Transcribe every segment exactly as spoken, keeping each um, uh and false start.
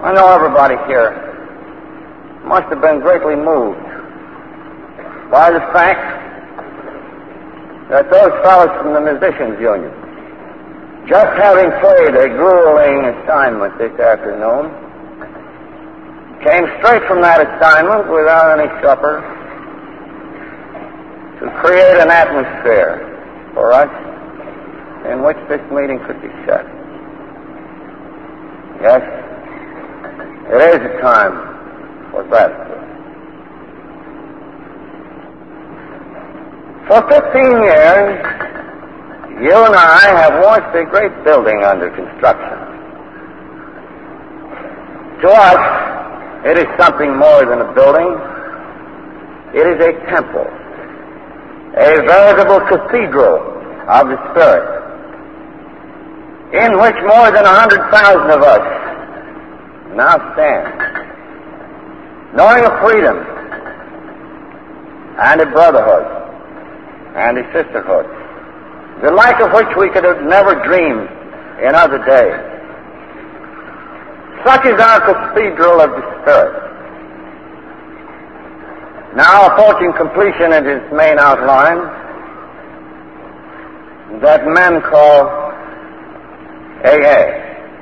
I know everybody here must have been greatly moved by the fact that those fellows from the Musicians Union, just having played a grueling assignment this afternoon, came straight from that assignment without any supper to create an atmosphere for us in which this meeting could be set. Yes, it is a time for gratitude. For fifteen years, you and I have watched a great building under construction. To us, it is something more than a building. It is a temple, a veritable cathedral of the Spirit, in which more than a hundred thousand of us now stand, knowing a freedom and a brotherhood and a sisterhood, the like of which we could have never dreamed in other days. Such is our cathedral of the Spirit, now approaching completion in its main outline, that men call A A.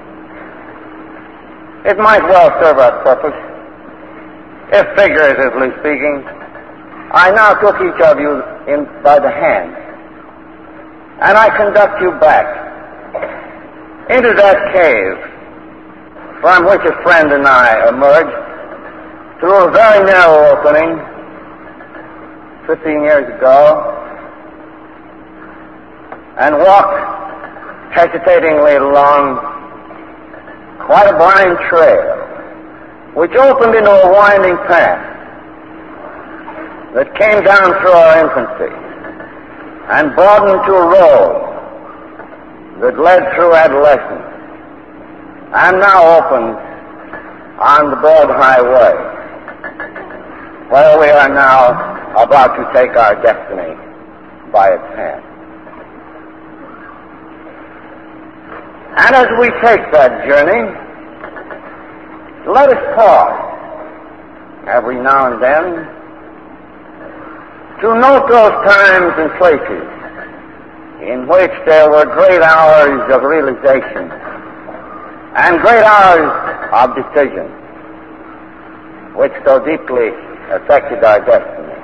It might well serve our purpose if, figuratively speaking, I now took each of you in by the hand and I conduct you back into that cave from which a friend and I emerged through a very narrow opening fifteen years ago and walked hesitatingly along quite a blind trail which opened into a winding path that came down through our infancy and broadened to a road that led through adolescence and now opens on the broad highway where we are now about to take our destiny by its hand. And as we take that journey, let us pause every now and then to note those times and places in which there were great hours of realization and great hours of decision which so deeply affected our destiny.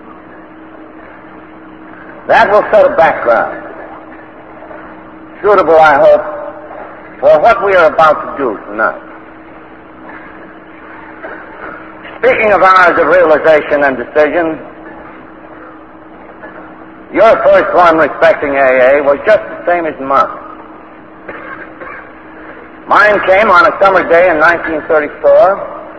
That will set a background, suitable, I hope, for what we are about to do tonight. Speaking of hours of realization and decision, your first one respecting A A was just the same as mine. Mine came on a summer day in nineteen thirty-four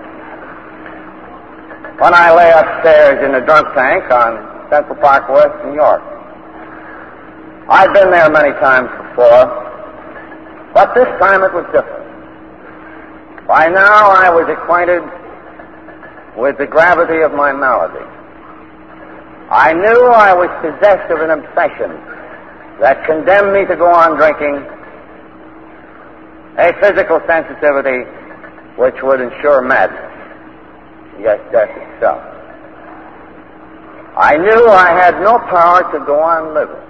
when I lay upstairs in a drunk tank on Central Park West, New York. I'd been there many times before, but this time it was different. By now I was acquainted with the gravity of my malady. I knew I was possessed of an obsession that condemned me to go on drinking, a physical sensitivity which would ensure madness, yes, death itself. I knew I had no power to go on living.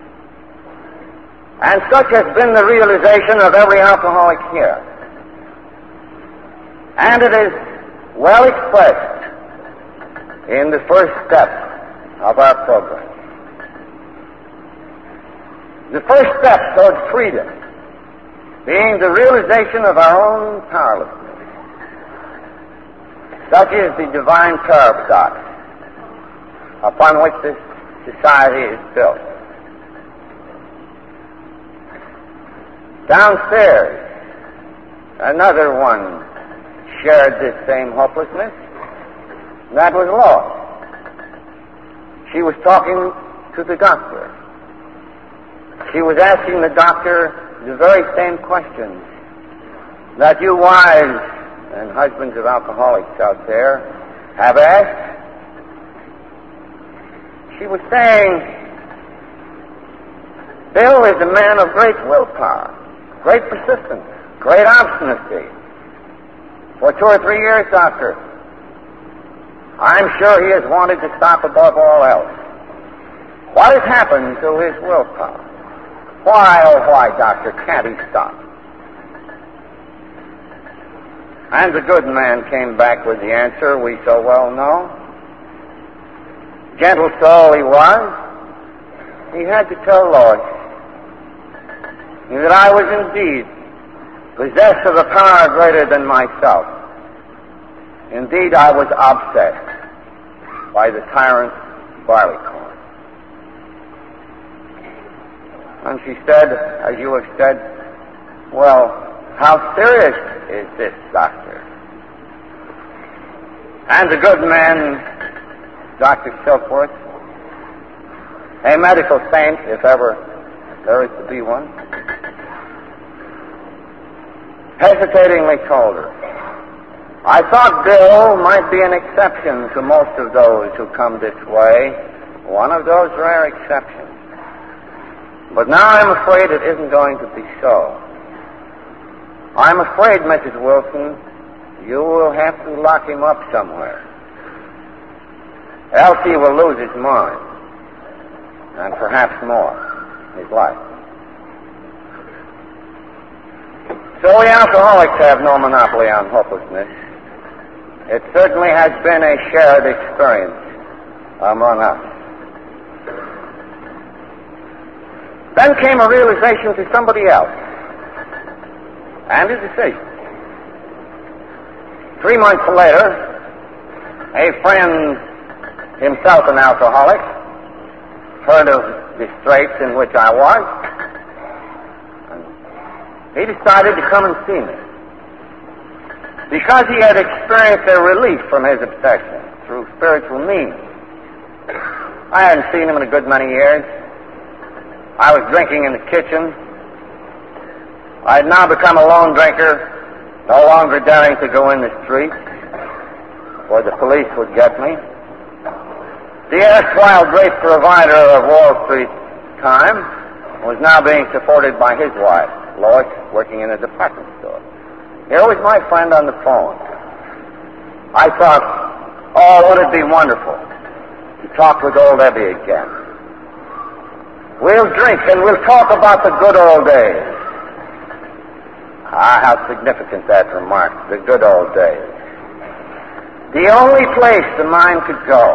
And such has been the realization of every alcoholic here. And it is well expressed in the first step of our program. The first step towards freedom being the realization of our own powerlessness. Such is the divine paradox upon which this society is built. Downstairs, another one shared this same hopelessness. That was Lois. She was talking to the doctor. She was asking the doctor the very same questions that you wives and husbands of alcoholics out there have asked. She was saying, Bill is a man of great willpower, great persistence, great obstinacy. For two or three years, doctor. I'm sure he has wanted to stop above all else. What has happened to his willpower? Why, oh why, doctor, can't he stop? And the good man came back with the answer we so well know. Gentle soul he was, he had to tell Lois that I was indeed possessed of a power greater than myself. Indeed, I was obsessed by the tyrant Barleycorn. And she said, as you have said, well, how serious is this, doctor? And the good man, Doctor Silkworth, a medical saint, if ever there is to be one, hesitatingly told her, I thought Bill might be an exception to most of those who come this way, one of those rare exceptions. But now I'm afraid it isn't going to be so. I'm afraid, Missus Wilson, you will have to lock him up somewhere. Else he will lose his mind, and perhaps more, his life. So we alcoholics have no monopoly on hopelessness. It certainly has been a shared experience among us. Then came a realization to somebody else, and a decision. Three months later, a friend, himself an alcoholic, heard of the straits in which I was, and he decided to come and see me. Because he had experienced a relief from his obsession through spiritual means. I hadn't seen him in a good many years. I was drinking in the kitchen. I had now become a lone drinker, no longer daring to go in the street, or the police would get me. The erstwhile great provider of Wall Street time was now being supported by his wife, Lois, working in a department store. Here was my friend on the phone. I thought, oh, would it be wonderful to talk with old Ebby again. We'll drink and we'll talk about the good old days. Ah, how significant that remark, the good old days. The only place the mind could go.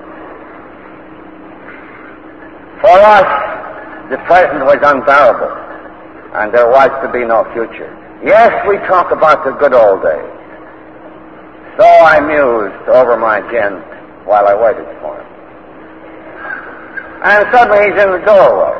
For us, the present was unbearable, and there was to be no future. Yes, we talk about the good old days. So I mused over my gin while I waited for him. And suddenly he's in the doorway.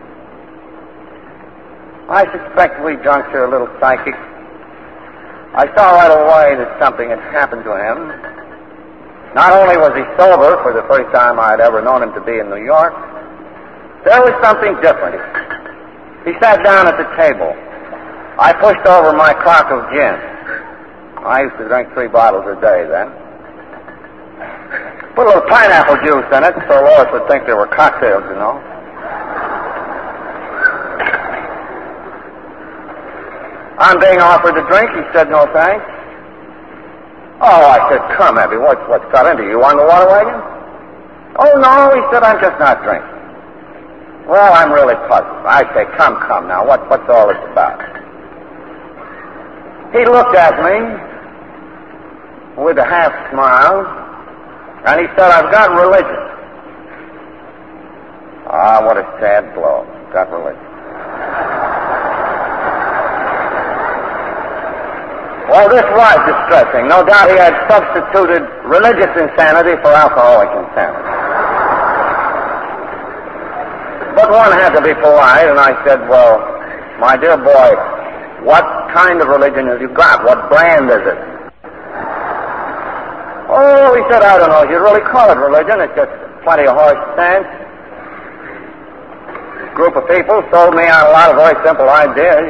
I suspect we drunks are a little psychic. I saw right away that something had happened to him. Not only was he sober for the first time I had ever known him to be in New York, there was something different. He sat down at the table. I pushed over my crock of gin. I used to drink three bottles a day then. Put a little pineapple juice in it so Lois would think they were cocktails, you know. On being offered a drink, he said no thanks. Oh, I said, come, Abby, what's, what's got into you? You on the water wagon? Oh, no, he said, I'm just not drinking. Well, I'm really puzzled. I say, come, come now, what, what's all this about? He looked at me with a half smile, and he said, I've got religion. Ah, what a sad blow. Got religion. Well, this was distressing. No doubt he had substituted religious insanity for alcoholic insanity. But one had to be polite, and I said, well, my dear boy, what kind of religion have you got? What brand is it? Oh, he said, I don't know if you'd really call it religion. It's just plenty of horse sense. This group of people sold me on a lot of very simple ideas.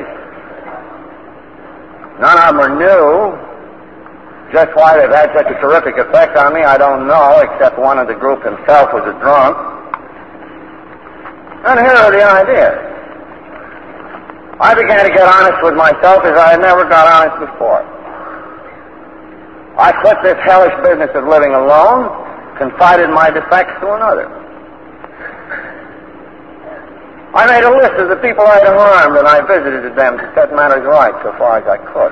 None of them are new. Just why they've had such a terrific effect on me, I don't know, except one of the group himself was a drunk. And here are the ideas. I began to get honest with myself as I had never got honest before. I quit this hellish business of living alone, confided my defects to another. I made a list of the people I had harmed, and I visited them to set matters right so far as I could.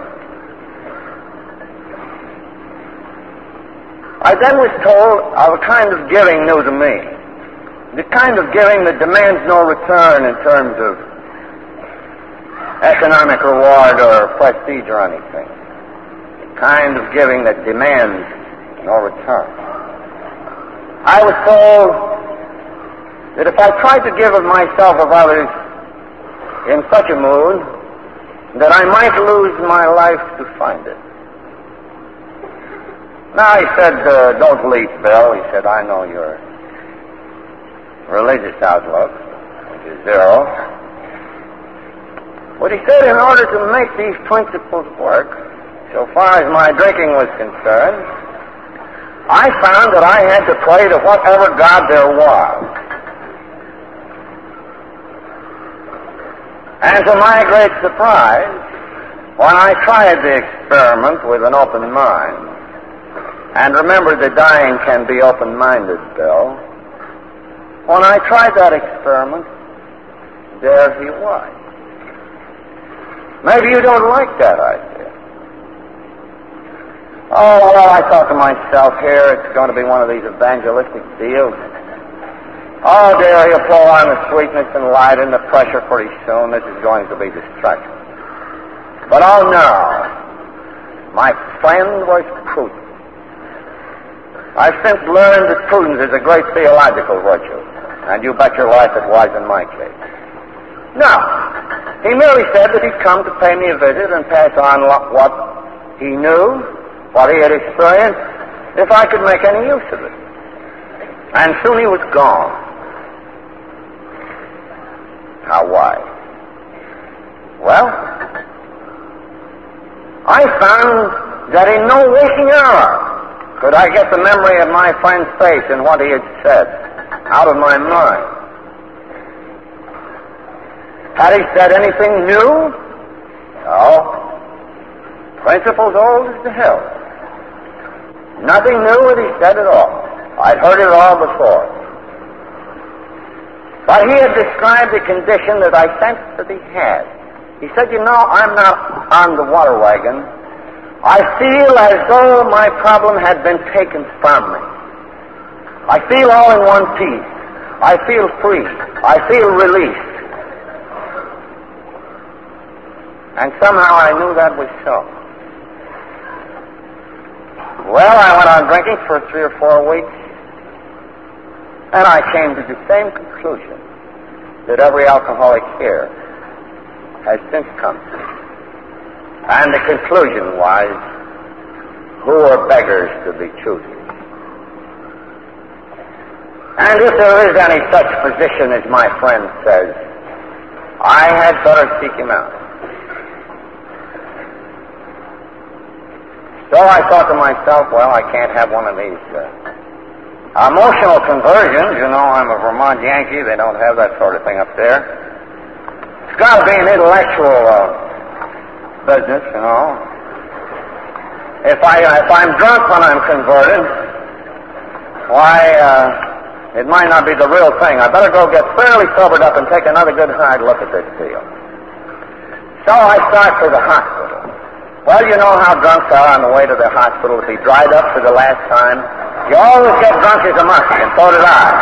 I then was told of a kind of giving new to me, the kind of giving that demands no return in terms of economic reward or prestige or anything, the kind of giving that demands no return. I was told that if I tried to give of myself of others in such a mood, that I might lose my life to find it. Now, he said, uh, don't leap, Bill. He said, I know your religious outlook, which is zero. But he said, in order to make these principles work, so far as my drinking was concerned, I found that I had to pray to whatever God there was. And to my great surprise, when I tried the experiment with an open mind, and remember that dying can be open-minded, Bill, when I tried that experiment, there he was. Maybe you don't like that idea. Oh, well, I thought to myself, here it's going to be one of these evangelistic deals. Oh, dear, he'll pour on the sweetness and light and the pressure pretty soon. This is going to be destruction. But oh no, my friend was prudent. I've since learned that prudence is a great theological virtue, and you bet your life it was in my case. No, he merely said that he'd come to pay me a visit and pass on what he knew, what he had experienced, if I could make any use of it. And soon he was gone. Now, why? Well, I found that in no waking hour could I get the memory of my friend's face and what he had said out of my mind. Had he said anything new? No. Principles old as the hill. Nothing new that he said at all. I'd heard it all before. But he had described the condition that I sensed that he had. He said, you know, I'm not on the water wagon. I feel as though my problem had been taken from me. I feel all in one piece. I feel free. I feel released. And somehow I knew that was so. Well, I went on drinking for three or four weeks, and I came to the same conclusion that every alcoholic here has since come to. And the conclusion was, who are beggars to be choosers? And if there is any such physician as my friend says, I had better seek him out. So I thought to myself, well, I can't have one of these uh, emotional conversions. You know, I'm a Vermont Yankee. They don't have that sort of thing up there. It's got to be an intellectual uh, business, you know. If I if I'm drunk when I'm converted, why uh, it might not be the real thing. I better go get fairly sobered up and take another good hard look at this deal. So I start for the hospital. Well, you know how drunks are on the way to the hospital to be dried up for the last time. You always get drunk as a monkey, and so did I.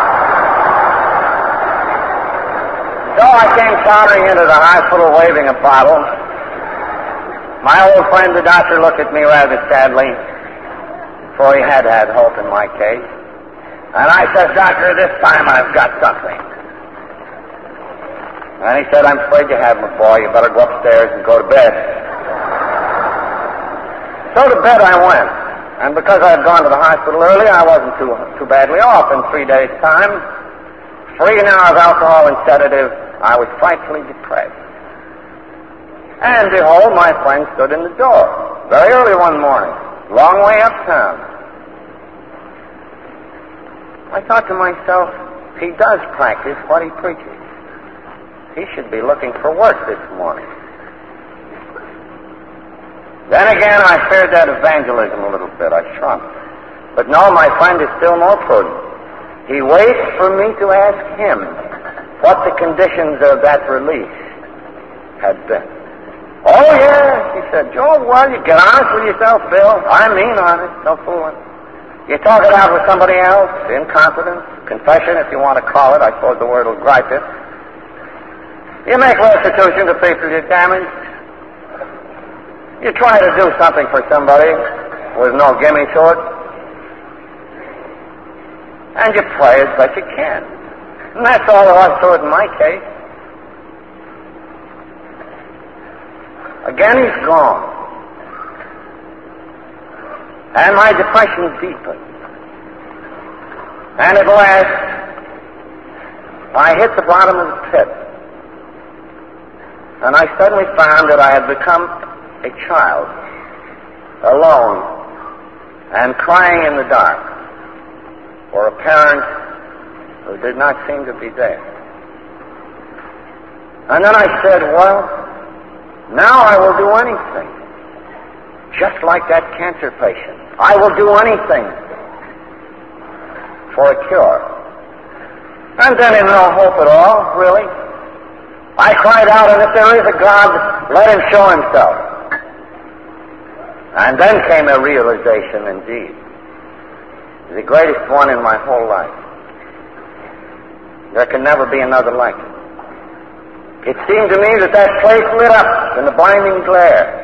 So I came sauntering into the hospital waving a bottle. My old friend, the doctor, looked at me rather sadly, for he had had hope in my case. And I said, Doctor, this time I've got something. And he said, I'm afraid you haven't, boy. You better go upstairs and go to bed. So to bed I went. And because I had gone to the hospital early, I wasn't too too badly off. In three days' time, free now of alcohol and sedative, I was frightfully depressed. And behold, my friend stood in the door, very early one morning, long way uptown. I thought to myself, he does practice what he preaches. He should be looking for work this morning. Then again, I feared that evangelism a little bit. said. I shrunk. But no, my friend is still more prudent. He waits for me to ask him what the conditions of that release had been. Oh, yeah, he said. Joe, well, you get honest with yourself, Bill. I mean honest, no fooling. You talk it out with somebody else, in confidence, confession, if you want to call it. I suppose the word will gripe it. You make restitution to people you damaged. You try to do something for somebody with no gimme to it. And you pray as best you can. And that's all there was to it in my case. Again, he's gone. And my depression deepened. And at last, I hit the bottom of the pit. And I suddenly found that I had become a child, alone, and crying in the dark for a parent who did not seem to be there. And then I said, well, now I will do anything. Just like that cancer patient. I will do anything for a cure. And then in no hope at all, really, I cried out, and if there is a God, let him show himself. And then came a realization, indeed, the greatest one in my whole life. There can never be another like it. It seemed to me that that place lit up in the blinding glare.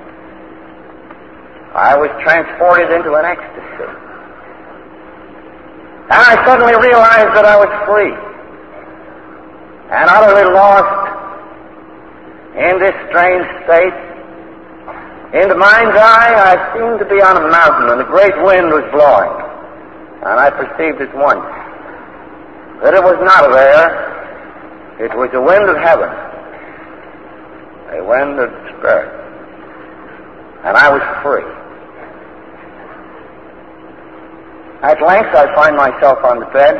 I was transported into an ecstasy. And I suddenly realized that I was free and utterly lost in this strange state. In the mind's eye, I seemed to be on a mountain, and a great wind was blowing. And I perceived at once that it was not of air, it was the wind of heaven, a wind of the Spirit. And I was free. At length, I find myself on the bed,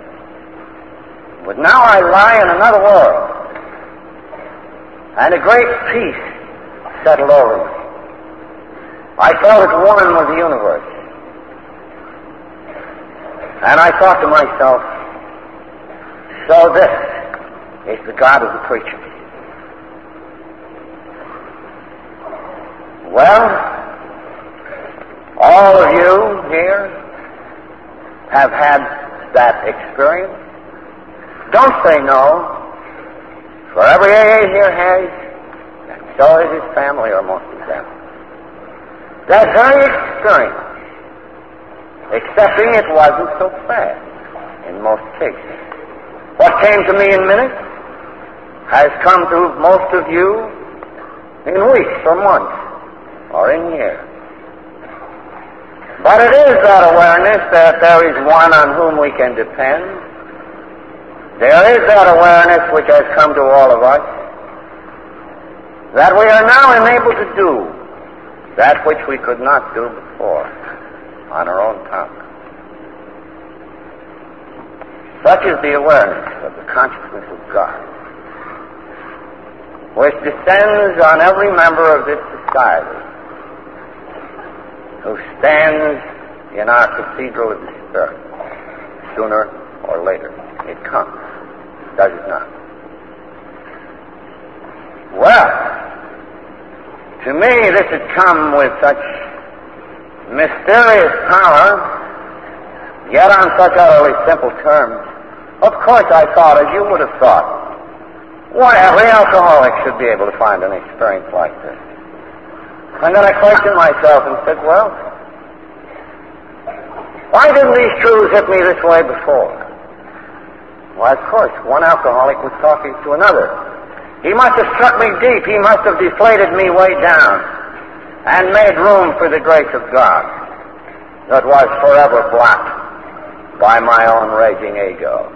but now I lie in another world, and a great peace settled over me. I felt at one with the universe. And I thought to myself, so this is the God of the preacher. Well, all of you here have had that experience. Don't say no. For every A A here has, and so is his family, or most of them. That very experience, excepting it wasn't so fast in most cases. What came to me in minutes has come to most of you in weeks or months or in years. But it is that awareness that there is one on whom we can depend. There is that awareness which has come to all of us, that we are now enabled to do that which we could not do before on our own tongue. Such is the awareness of the consciousness of God, which descends on every member of this society who stands in our cathedral of the Spirit. Sooner or later, it comes. Does it not? Well, to me, this had come with such mysterious power, yet on such utterly simple terms. Of course, I thought, as you would have thought, why, every alcoholic should be able to find an experience like this. And then I questioned myself and said, well, why didn't these truths hit me this way before? Well, of course, one alcoholic was talking to another. He must have struck me deep. He must have deflated me way down and made room for the grace of God that was forever blocked by my own raging ego.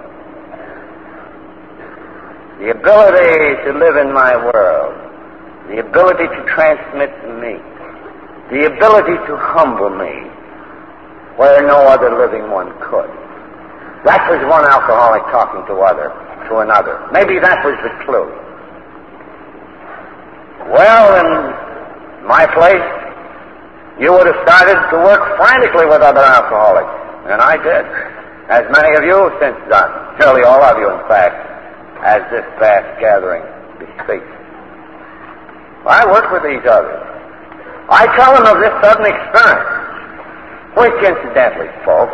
The ability to live in my world, the ability to transmit me, the ability to humble me where no other living one could. That was one alcoholic talking to other, to another. Maybe that was the clue. Well, in my place, you would have started to work frantically with other alcoholics. And I did. As many of you since done. Surely all of you, in fact, as this vast gathering bespeaks. I work with these others. I tell them of this sudden experience, which, incidentally, folks,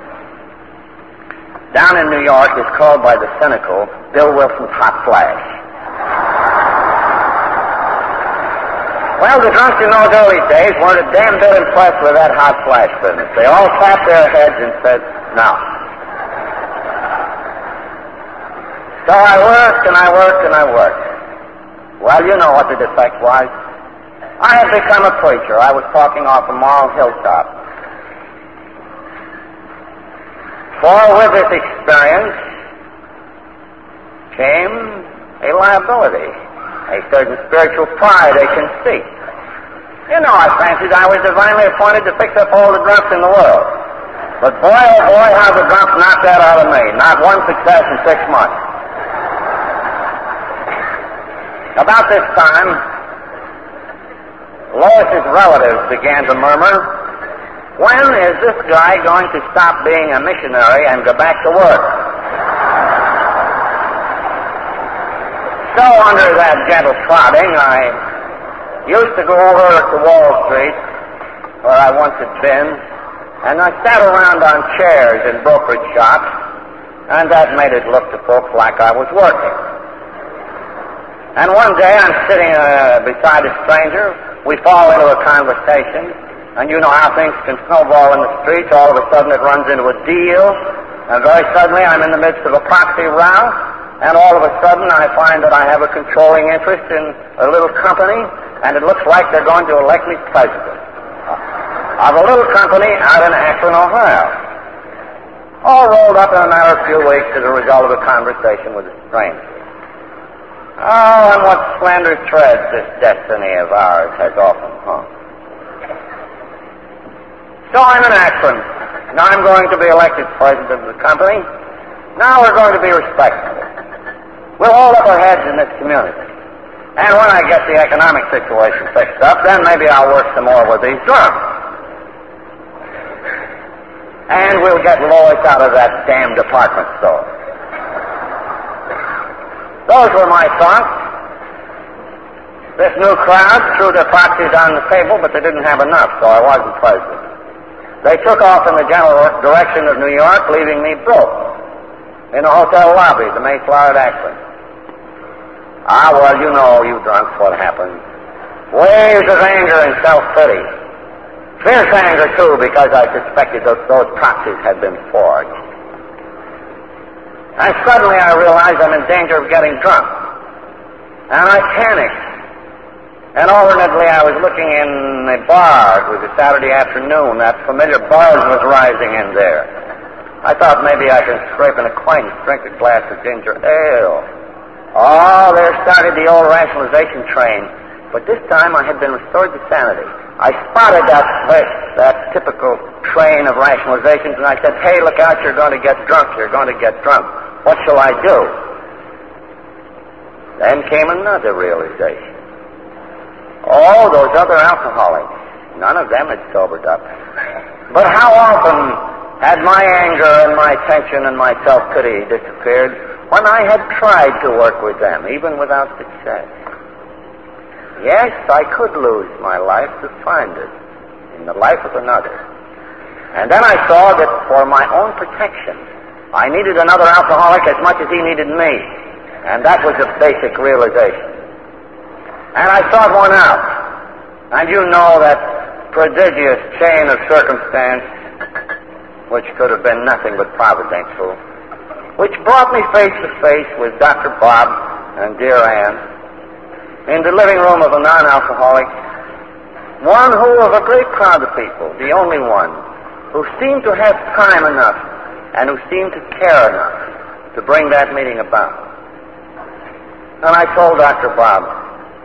down in New York is called by the cynical Bill Wilson's hot flash. Well, the drunks in those early days weren't a damn bit impressed with that hot flash business. They all tapped their heads and said, no. So I worked and I worked and I worked. Well, you know what the defect was. I had become a preacher. I was talking off a moral hilltop. For with this experience came a liability, a certain spiritual pride, a conceit. You know, I fancied I was divinely appointed to fix up all the drunks in the world. But boy, oh boy, how the drunks knocked that out of me. Not one success in six months. About this time, Lois's relatives began to murmur, when is this guy going to stop being a missionary and go back to work? So under that gentle prodding, I used to go over to Wall Street, where I once had been, and I sat around on chairs in brokerage shops, and that made it look to folks like I was working. And one day I'm sitting uh, beside a stranger, we fall into a conversation, and you know how things can snowball in the streets. All of a sudden it runs into a deal, and very suddenly I'm in the midst of a proxy row, and all of a sudden I find that I have a controlling interest in a little company, and it looks like they're going to elect me president of a little company out in Akron, Ohio. All rolled up in a matter of a few weeks as a result of a conversation with a stranger. Oh, and what slender threads this destiny of ours has often hung. So I'm in Akron. Now I'm going to be elected president of the company. Now we're going to be respectable. We'll hold up our heads in this community. And when I get the economic situation fixed up, then maybe I'll work some more with these drunks. And we'll get Lois out of that damn department store. Those were my thoughts. This new crowd threw their proxies on the table, but they didn't have enough, so I wasn't president. They took off in the general direction of New York, leaving me broke in a hotel lobby, the Mayflower at Akron. Ah, well, you know, you drunks, what happened. Waves of anger and self-pity. Fierce anger, too, because I suspected that those proxies had been forged. And suddenly I realized I'm in danger of getting drunk. And I panicked. And alternately I was looking in a bar. It was a Saturday afternoon. That familiar buzz was rising in there. I thought maybe I could scrape an acquaintance, drink a glass of ginger ale. Oh, there started the old rationalization train. But this time I had been restored to sanity. I spotted that that typical train of rationalizations, and I said, hey, look out, you're going to get drunk, you're going to get drunk. What shall I do? Then came another realization. Oh, those other alcoholics, none of them had sobered up. But how often had my anger and my tension and my self-pity disappeared when I had tried to work with them, even without success? Yes, I could lose my life to find it in the life of another. And then I saw that for my own protection, I needed another alcoholic as much as he needed me. And that was a basic realization. And I sought one out. And you know that prodigious chain of circumstance, which could have been nothing but providential, which brought me face to face with Doctor Bob and dear Ann in the living room of a non-alcoholic, one who of a great crowd of people, the only one, who seemed to have time enough and who seemed to care enough to bring that meeting about. And I told Doctor Bob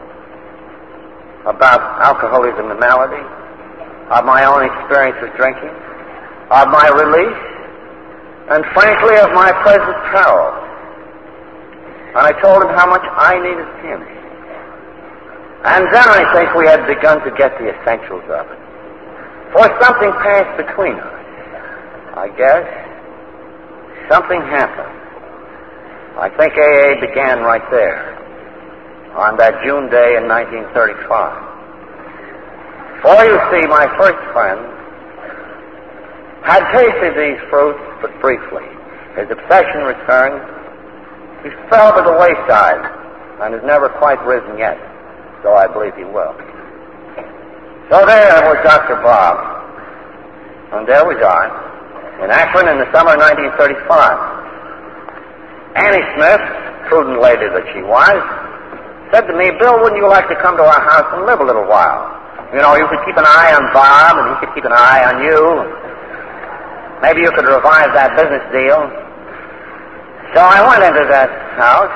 about alcoholism and malady, of my own experience of drinking, of my release, and frankly of my present peril. And I told him how much I needed him. And then I think we had begun to get the essentials of it. For something passed between us. I guess something happened. I think A A began right there, on that June day in nineteen thirty-five. For you see, my first friend had tasted these fruits, but briefly. His obsession returned. He fell to the wayside and has never quite risen yet, though I believe he will. So there was Doctor Bob, and there was I, in Akron in the summer of nineteen thirty-five. Annie Smith, prudent lady that she was, said to me, Bill, wouldn't you like to come to our house and live a little while? You know, you could keep an eye on Bob, and he could keep an eye on you. Maybe you could revive that business deal. So I went into that house,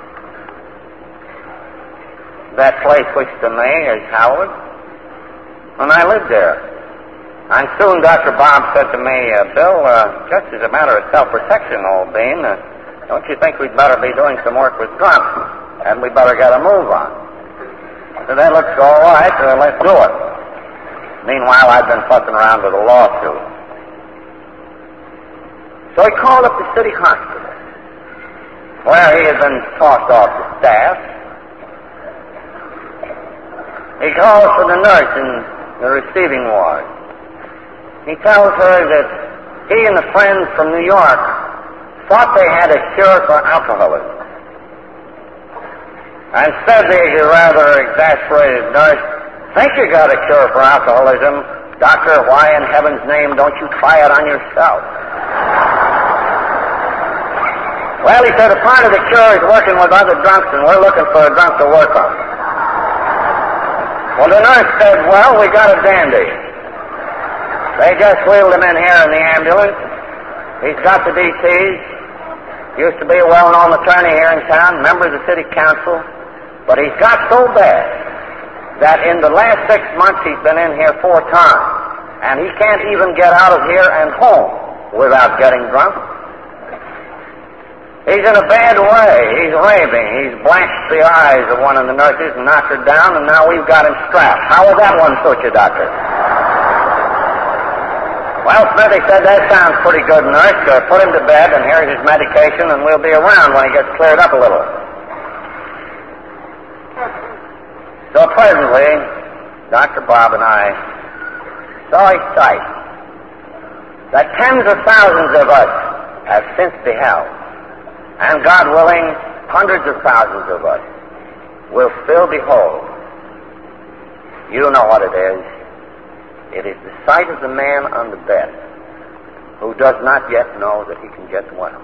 that place which to me is Howard, and I lived there. And soon Doctor Bob said to me, uh, Bill, uh, just as a matter of self-protection, old bean, uh, don't you think we'd better be doing some work with drums? And we better get a move on. So that looks all right, so let's do it. Meanwhile, I've been fussing around with a lawsuit. So he called up the city hospital, where he had been tossed off the staff. He calls for the nurse in the receiving ward. He tells her that he and the friends from New York thought they had a cure for alcoholism. And said the rather exasperated nurse, think you got a cure for alcoholism, doctor, why in heaven's name don't you try it on yourself? Well, he said, a part of the cure is working with other drunks, and we're looking for a drunk to work on. Well, the nurse said, well, we got a dandy. They just wheeled him in here in the ambulance. He's got the D Ts. Used to be a well-known attorney here in town, member of the city council. But he's got so bad that in the last six months he's been in here four times. And he can't even get out of here and home without getting drunk. He's in a bad way. He's raving. He's blanched the eyes of one of the nurses and knocked her down, and now we've got him strapped. How would that one suit you, doctor? Well, Smithy said, that sounds pretty good, nurse. Uh, put him to bed, and here's his medication, and we'll be around when he gets cleared up a little. So presently, Doctor Bob and I saw a sight that tens of thousands of us have since beheld. And God willing, hundreds of thousands of us will still behold. You know what it is. It is the sight of the man on the bed who does not yet know that he can get well.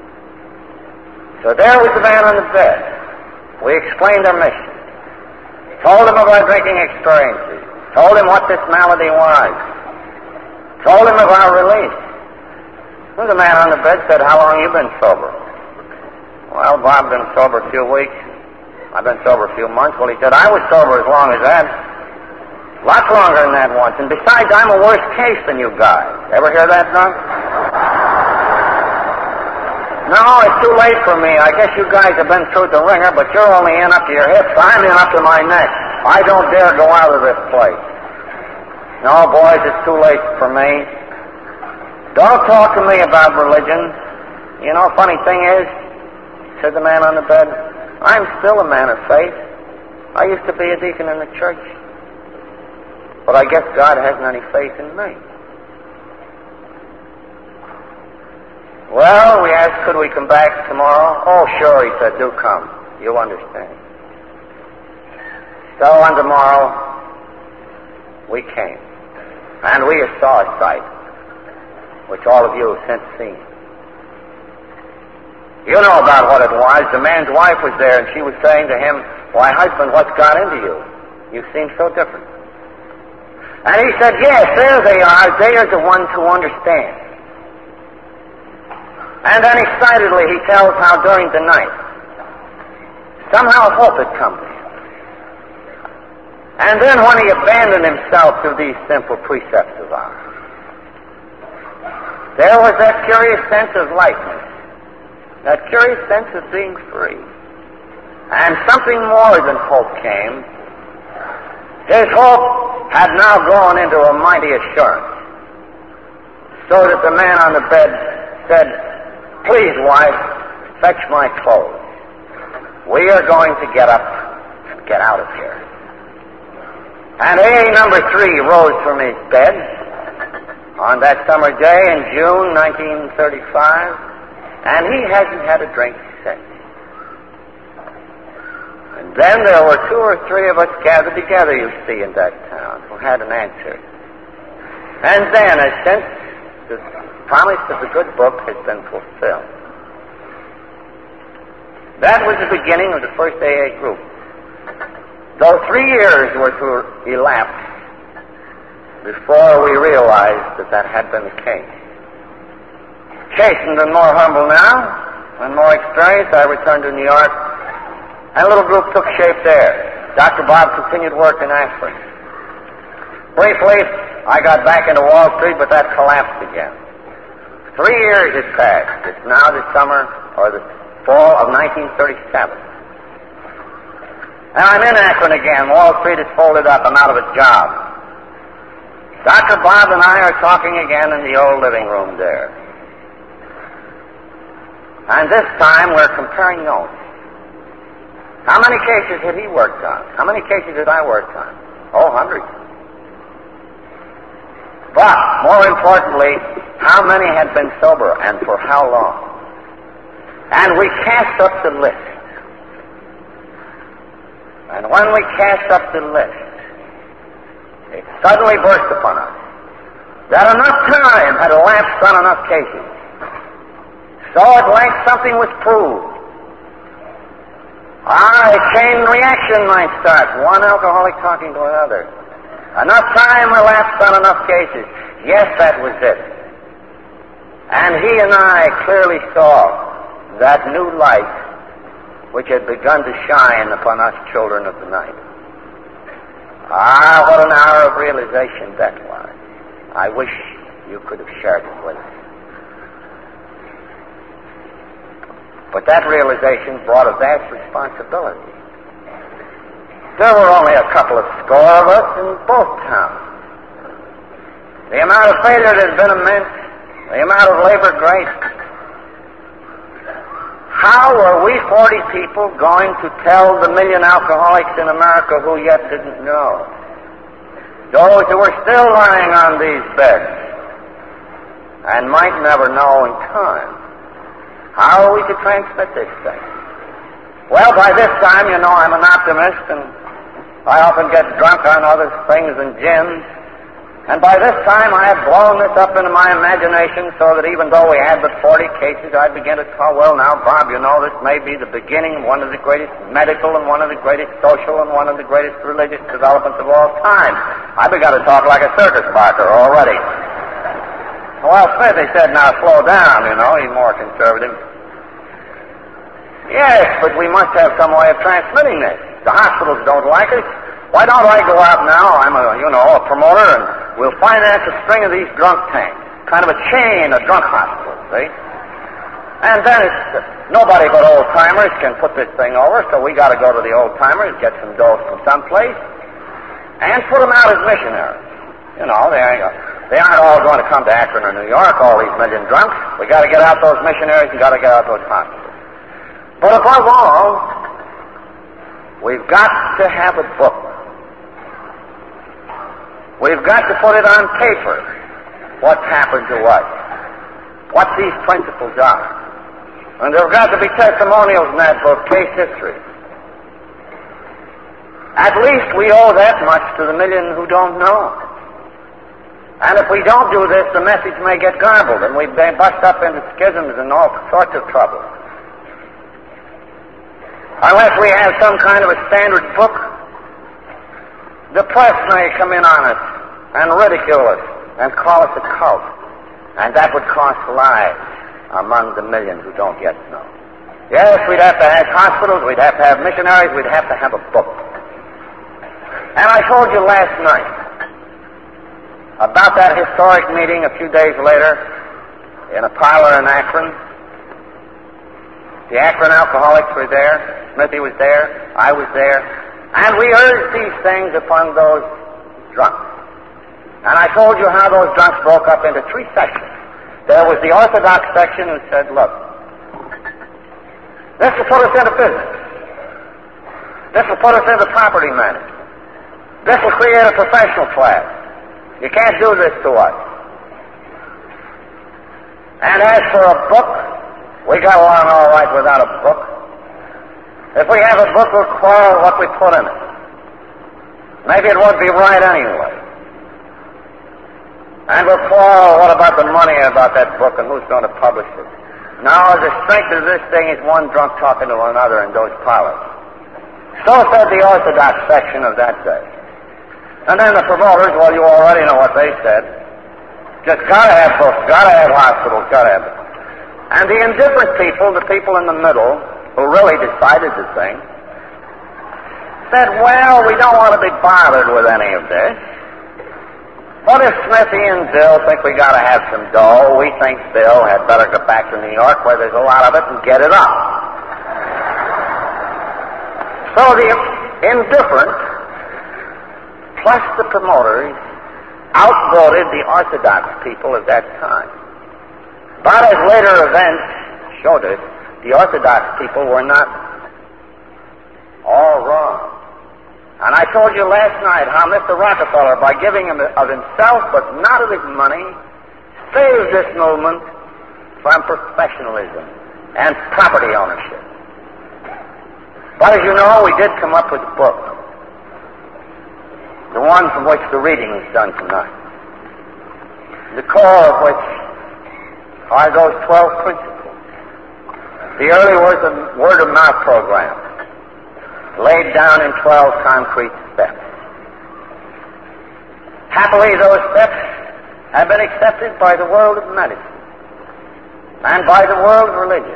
So there was the man on the bed. We explained our mission. Told him of our drinking experiences. Told him what this malady was. Told him of our release. Well, the man on the bed said, how long have you been sober? Well, Bob's been sober a few weeks. I've been sober a few months. Well, he said, I was sober as long as that. Lots longer than that once. And besides, I'm a worse case than you guys. Ever hear that, Doc? No, it's too late for me. I guess you guys have been through the ringer, but you're only in up to your hips. I'm in up to my neck. I don't dare go out of this place. No, boys, it's too late for me. Don't talk to me about religion. You know, funny thing is, said the man on the bed, I'm still a man of faith. I used to be a deacon in the church. But I guess God hasn't any faith in me. Well, we asked, could we come back tomorrow? Oh, sure, he said, do come. You'll understand. So on tomorrow, we came. And we saw a sight, which all of you have since seen. You know about what it was. The man's wife was there, and she was saying to him, why, husband, what's got into you? You seem so different. And he said, yes, there they are. They are the ones who understand. And then excitedly he tells how during the night, somehow hope had come to him. And then when he abandoned himself to these simple precepts of ours, there was that curious sense of lightness, that curious sense of being free. And something more than hope came. His hope had now grown into a mighty assurance, so that the man on the bed said, "Please, wife, fetch my clothes. We are going to get up and get out of here." And A number three rose from his bed on that summer day in June nineteen thirty-five, and he hasn't had a drink since. And then there were two or three of us gathered together, you see, in that town, who had an answer. And then, as since the promise of the good book has been fulfilled, that was the beginning of the first A A group. Though three years were to elapse before we realized that that had been the case. Chastened and more humble now, and more experienced, I returned to New York, and a little group took shape there. Doctor Bob continued work in Akron. Briefly, I got back into Wall Street, but that collapsed again. Three years had passed. It's now the summer, or the fall of nineteen thirty-seven. And I'm in Akron again. Wall Street is folded up. I'm out of a job. Doctor Bob and I are talking again in the old living room there. And this time we're comparing notes. How many cases had he worked on? How many cases had I worked on? Oh, hundreds. But, more importantly, how many had been sober and for how long? And we cast up the list. And when we cast up the list, it suddenly burst upon us that enough time had elapsed on enough cases. So at length something was proved. Ah, a chain reaction might start, one alcoholic talking to another. Enough time elapsed on enough cases. Yes, that was it. And he and I clearly saw that new light which had begun to shine upon us children of the night. Ah, what an hour of realization that was. I wish you could have shared it with us. But that realization brought a vast responsibility. There were only a couple of score of us in both towns. The amount of failure had been immense, the amount of labor great. How were we forty people going to tell the million alcoholics in America who yet didn't know? Those who were still lying on these beds and might never know in time. How are we to transmit this thing? Well, by this time, you know, I'm an optimist, and I often get drunk on other things than gin. And by this time, I had blown this up into my imagination so that even though we had but forty cases, I'd begin to call, well, now, Bob, you know, this may be the beginning of one of the greatest medical and one of the greatest social and one of the greatest religious developments of all time. I began to talk like a circus barker already. Well, Smith, he said, now, slow down, you know, he's more conservative. Yes, but we must have some way of transmitting this. The hospitals don't like it. Why don't I go out now, I'm a, you know, a promoter, and we'll finance a string of these drunk tanks. Kind of a chain of drunk hospitals, see? And then it's, uh, nobody but old-timers can put this thing over, so we got to go to the old-timers, get some dough from someplace, and put them out as missionaries. You know, they aren't, they aren't all going to come to Akron or New York, all these million drunks. We got to get out those missionaries and got to get out those hospitals. But above all, we've got to have a book. We've got to put it on paper, what's happened to us, what these principles are. And there have got to be testimonials in that book, case history. At least we owe that much to the million who don't know. And if we don't do this, the message may get garbled, and we may bust up into schisms and all sorts of trouble. Unless we have some kind of a standard book, the press may come in on us and ridicule us and call us a cult. And that would cost lives among the million who don't yet know. Yes, we'd have to have hospitals, we'd have to have missionaries, we'd have to have a book. And I told you last night about that historic meeting a few days later in a parlor in Akron. The Akron alcoholics were there, Smithy was there, I was there. And we urged these things upon those drunks. And I told you how those drunks broke up into three sections. There was the Orthodox section who said, look, this will put us into business. This will put us into property management. This will create a professional class. You can't do this to us. And as for a book, we got along all right without a book. If we have a book, we'll quarrel what we put in it. Maybe it won't be right anyway. And we'll quarrel what about the money about that book and who's going to publish it. Now, the strength of this thing is one drunk talking to another in those parlors. So said the Orthodox section of that day. And then the promoters, well, you already know what they said. Just gotta have books, gotta have hospitals, gotta have it. And the indifferent people, the people in the middle, who really decided the thing, said, well, we don't want to be bothered with any of this. But if Smithy and Bill think we gotta have some dough, we think Bill had better go back to New York where there's a lot of it and get it up. So the indifferent, plus the promoters, outvoted the Orthodox people of that time. But as later events showed us, the Orthodox people were not all wrong. And I told you last night how Mister Rockefeller, by giving him of himself but not of his money, saved this movement from professionalism and property ownership. But as you know, we did come up with a book, the one from which the reading was done tonight, the core of which are those twelve principles, the early word-of-mouth program, laid down in twelve concrete steps. Happily, those steps have been accepted by the world of medicine and by the world of religion,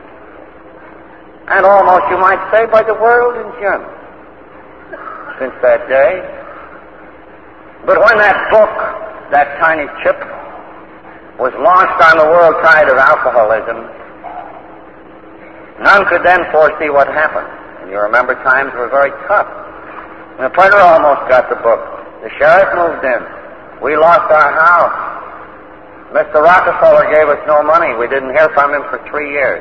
and almost, you might say, by the world in general since that day. But when that book, that tiny chip, was launched on the world tide of alcoholism, none could then foresee what happened. And you remember times were very tough. The printer almost got the book. The sheriff moved in. We lost our house. Mister Rockefeller gave us no money. We didn't hear from him for three years.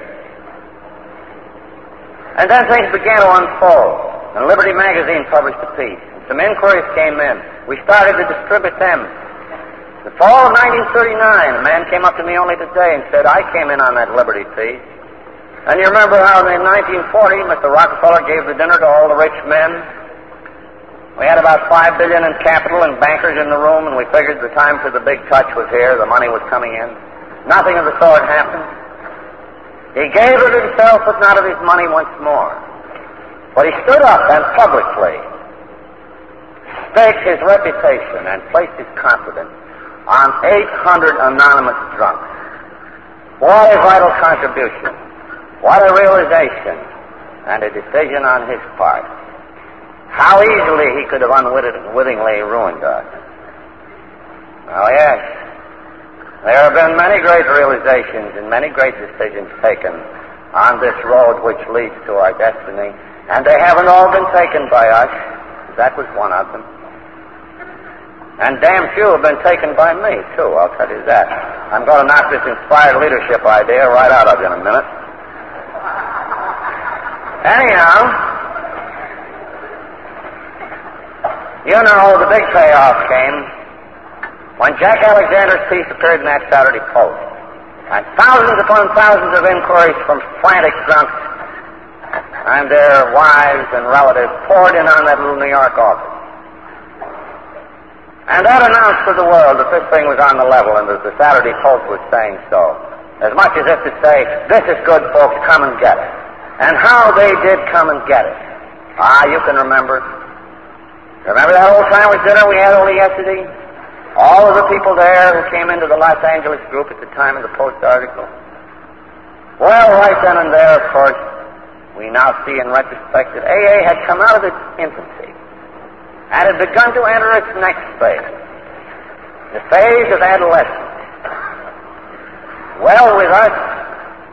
And then things began to unfold. And Liberty Magazine published a piece. Some inquiries came in. We started to distribute them. The fall of nineteen thirty-nine, a man came up to me only today and said, I came in on that Liberty piece. And you remember how in nineteen forty, Mister Rockefeller gave the dinner to all the rich men. We had about five billion dollars in capital and bankers in the room, and we figured the time for the big touch was here. The money was coming in. Nothing of the sort happened. He gave it himself, but not of his money once more. But he stood up and publicly staked his reputation and placed his confidence on eight hundred anonymous drunks. What a vital contribution. What a realization and a decision on his part. How easily he could have unwittingly ruined us. Oh, yes. There have been many great realizations and many great decisions taken on this road which leads to our destiny, and they haven't all been taken by us. That was one of them. And damn few have been taken by me, too, I'll tell you that. I'm going to knock this inspired leadership idea right out of you in a minute. Anyhow, you know, the big payoff came when Jack Alexander's piece appeared in that Saturday Post. And thousands upon thousands of inquiries from frantic drunks and their wives and relatives poured in on that little New York office. And that announced to the world that this thing was on the level and that the Saturday Post was saying so. As much as if to say, this is good, folks, come and get it. And how they did come and get it. Ah, you can remember. Remember that old sandwich dinner we had only yesterday? All of the people there who came into the Los Angeles group at the time of the Post article. Well, right then and there, of course, we now see in retrospect that A A had come out of its infancy and had begun to enter its next phase, the phase of adolescence. Well, with us,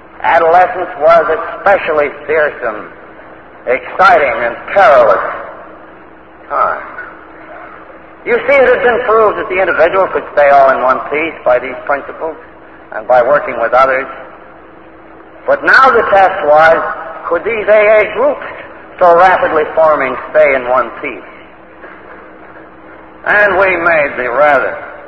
adolescence was especially fearsome, exciting, and perilous time. You see, it had been proved that the individual could stay all in one piece by these principles and by working with others. But now the test was, could these A A groups so rapidly forming stay in one piece? And we made the rather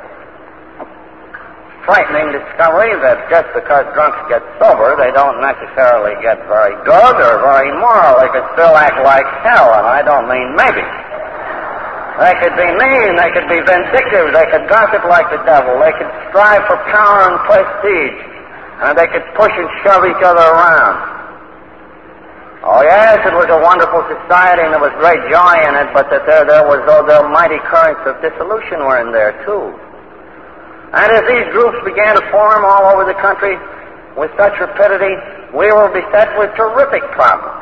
frightening discovery that just because drunks get sober, they don't necessarily get very good or very moral. They could still act like hell, and I don't mean maybe. They could be mean, they could be vindictive, they could gossip like the devil, they could strive for power and prestige, and they could push and shove each other around. Oh yes, it was a wonderful society and there was great joy in it, but that there, there was, though, the mighty currents of dissolution were in there too. And as these groups began to form all over the country with such rapidity, we were beset with terrific problems.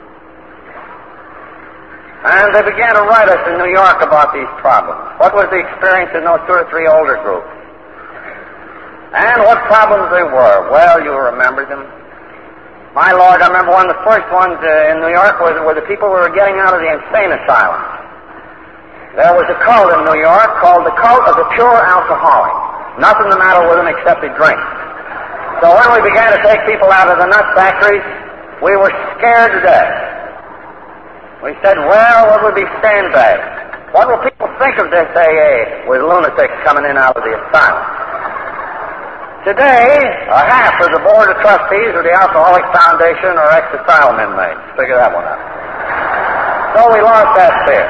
And they began to write us in New York about these problems. What was the experience in those two or three older groups? And what problems they were? Well, you remember them. My Lord, I remember one of the first ones uh, in New York was, were the people who were getting out of the insane asylum. There was a cult in New York called the cult of the pure alcoholic. Nothing the matter with them except they drink. So when we began to take people out of the nut factories, we were scared to death. We said, well, what would be sandbags? What will people think of this A A with lunatics coming in out of the asylum? Today, a half of the board of trustees of the Alcoholic Foundation are ex-asylum inmates. Figure that one out. So we lost that fear.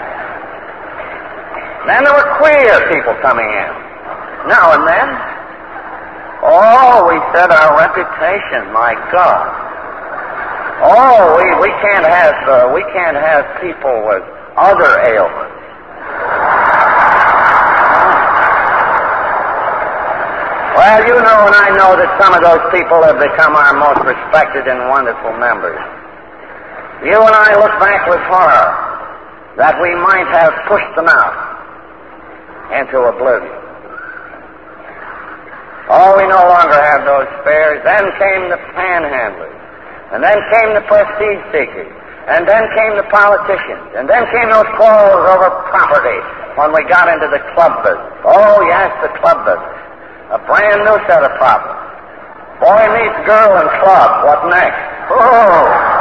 Then there were queer people coming in. Now and then. Oh, we said our reputation, my God. Oh, we, we can't have uh, we can't have people with other ailments. Well, you know and I know that some of those people have become our most respected and wonderful members. You and I look back with horror that we might have pushed them out into oblivion. Oh, we no longer have those fears. Then came the panhandlers. And then came the prestige seekers. And then came the politicians. And then came those quarrels over property when we got into the club business. Oh, yes, the club business. A brand new set of problems. Boy meets girl in club. What next? Oh!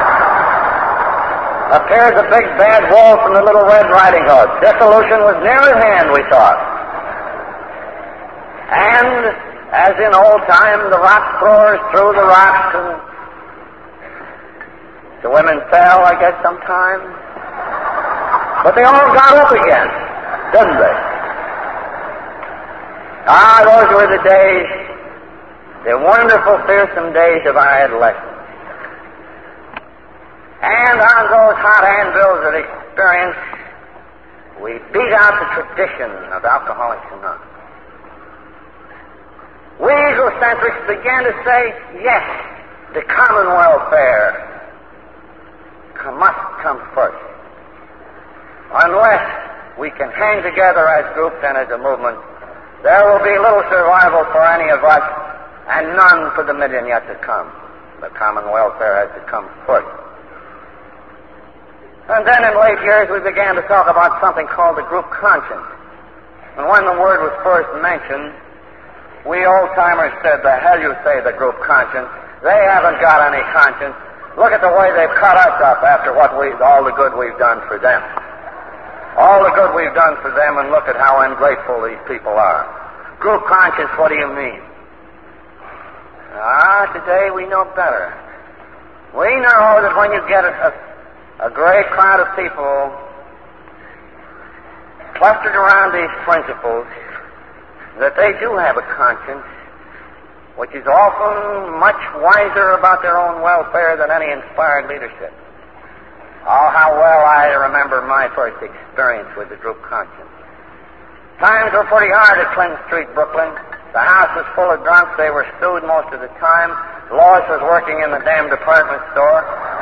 Appears a big bad wolf from the Little Red Riding Hood. Dissolution was near at hand, we thought. And, as in old time, the rock throwers threw the rocks and the women fell, I guess, sometimes. But they all got up again, didn't they? Ah, those were the days, the wonderful, fearsome days of our adolescence. And on those hot anvils of experience, we beat out the tradition of Alcoholics Anonymous. We egocentrics began to say, yes, the common welfare must come first. Unless we can hang together as groups and as a movement, there will be little survival for any of us and none for the million yet to come. The common welfare has to come first. And then in late years we began to talk about something called the group conscience. And when the word was first mentioned, we old-timers said, the hell you say, the group conscience. They haven't got any conscience. Look at the way they've cut us up after what we, all the good we've done for them. All the good we've done for them, and look at how ungrateful these people are. Group conscience, what do you mean? Ah, today we know better. We know that when you get a, a, a great crowd of people clustered around these principles, that they do have a conscience, which is often much wiser about their own welfare than any inspired leadership. Oh, how well I remember my first experience with the group conscience. Times were pretty hard at Clinton Street, Brooklyn. The house was full of drunks. They were stewed most of the time. Lois was working in the damn department store.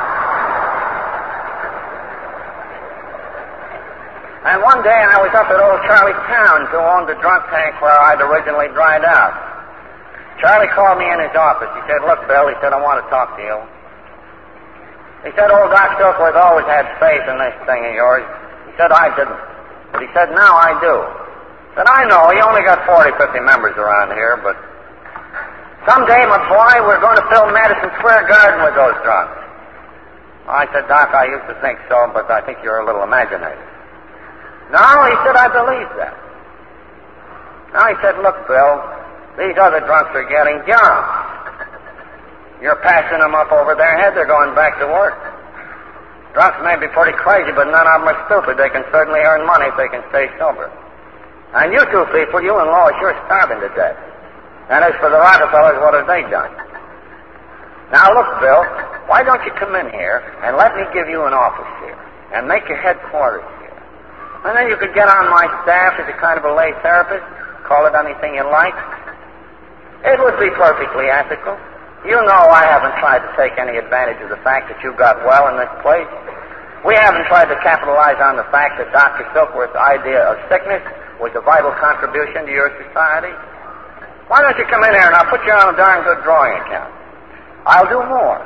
And one day I was up at old Charlie Towns, who owned the drunk tank where I'd originally dried out. Charlie called me in his office. He said, look, Bill, he said, I want to talk to you. He said, old Doc Silkworth always had faith in this thing of yours. He said, I didn't. But he said, now I do. I said, I know, you only got forty, fifty members around here, but someday, my boy, we're going to fill Madison Square Garden with those drunks. I said, Doc, I used to think so, but I think you're a little imaginative. No, he said, I believe that. Now he said, look, Bill, these other drunks are getting jobs. You're passing them up over their head. They're going back to work. Drunks may be pretty crazy, but none of them are stupid. They can certainly earn money if they can stay sober. And you two people, you and Lois, you're starving to death. And as for the Rockefellers, what have they done? Now, look, Bill, why don't you come in here and let me give you an office here and make your headquarters here. And then you could get on my staff as a kind of a lay therapist, call it anything you like. It would be perfectly ethical. You know I haven't tried to take any advantage of the fact that you got well in this place. We haven't tried to capitalize on the fact that Doctor Silkworth's idea of sickness was a vital contribution to your society. Why don't you come in here and I'll put you on a darn good drawing account. I'll do more.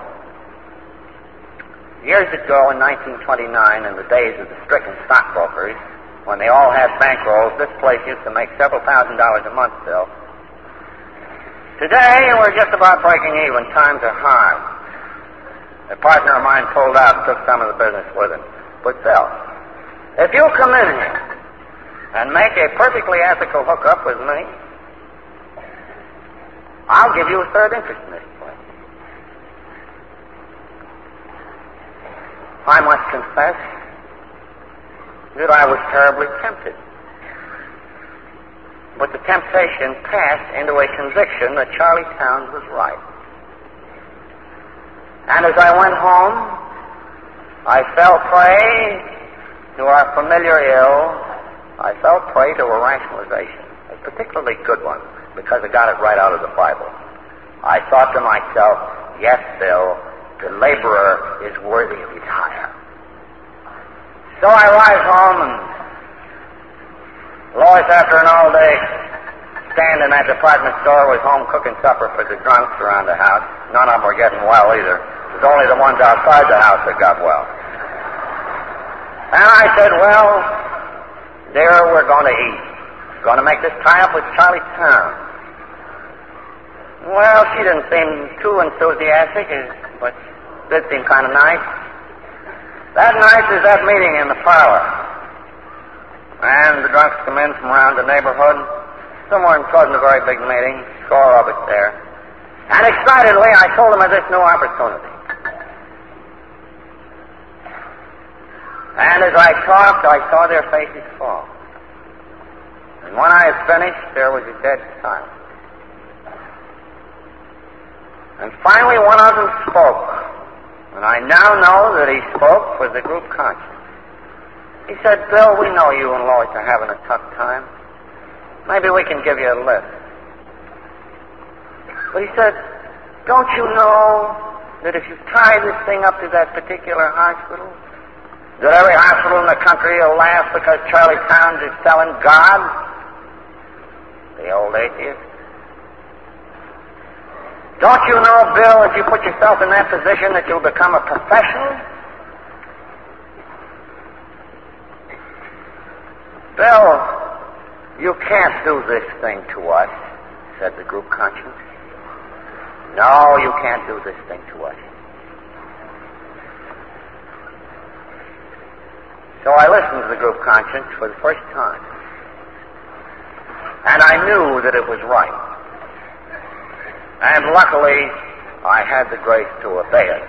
Years ago in nineteen twenty-nine, in the days of the stricken stockbrokers, when they all had bankrolls, this place used to make several thousand dollars a month still. Today, we're just about breaking even. Times are hard. A partner of mine pulled out and took some of the business with him. But Bill, if you'll come in here and make a perfectly ethical hookup with me, I'll give you a third interest in this place. I must confess that I was terribly tempted. But the temptation passed into a conviction that Charlie Towns was right. And as I went home, I fell prey to our familiar ill. I fell prey to a rationalization, a particularly good one, because I got it right out of the Bible. I thought to myself, yes, Bill, the laborer is worthy of his hire. So I arrived home, and Lois, after an all-day stand in that department store, was home cooking supper for the drunks around the house. None of them were getting well either. It was only the ones outside the house that got well. And I said, well, dear, we're going to eat. We're going to make this tie-up with Charlie Towns. Well, she didn't seem too enthusiastic, but did seem kind of nice. That night there's that meeting in the parlor. And the drunks come in from around the neighborhood. Somewhere wasn't a very big meeting, score of it there. And excitedly I told them of this new opportunity. And as I talked, I saw their faces fall. And when I had finished, there was a dead silence. And finally one of them spoke. And I now know that he spoke for the group conscience. He said, Bill, we know you and Lois are having a tough time. Maybe we can give you a lift. But he said, don't you know that if you tie this thing up to that particular hospital, that every hospital in the country will laugh because Charlie Towns is selling God? The old atheist. Don't you know, Bill, if you put yourself in that position that you'll become a professional? Bill, you can't do this thing to us, said the group conscience. No, you can't do this thing to us. So I listened to the group conscience for the first time. And I knew that it was right. And luckily, I had the grace to obey it.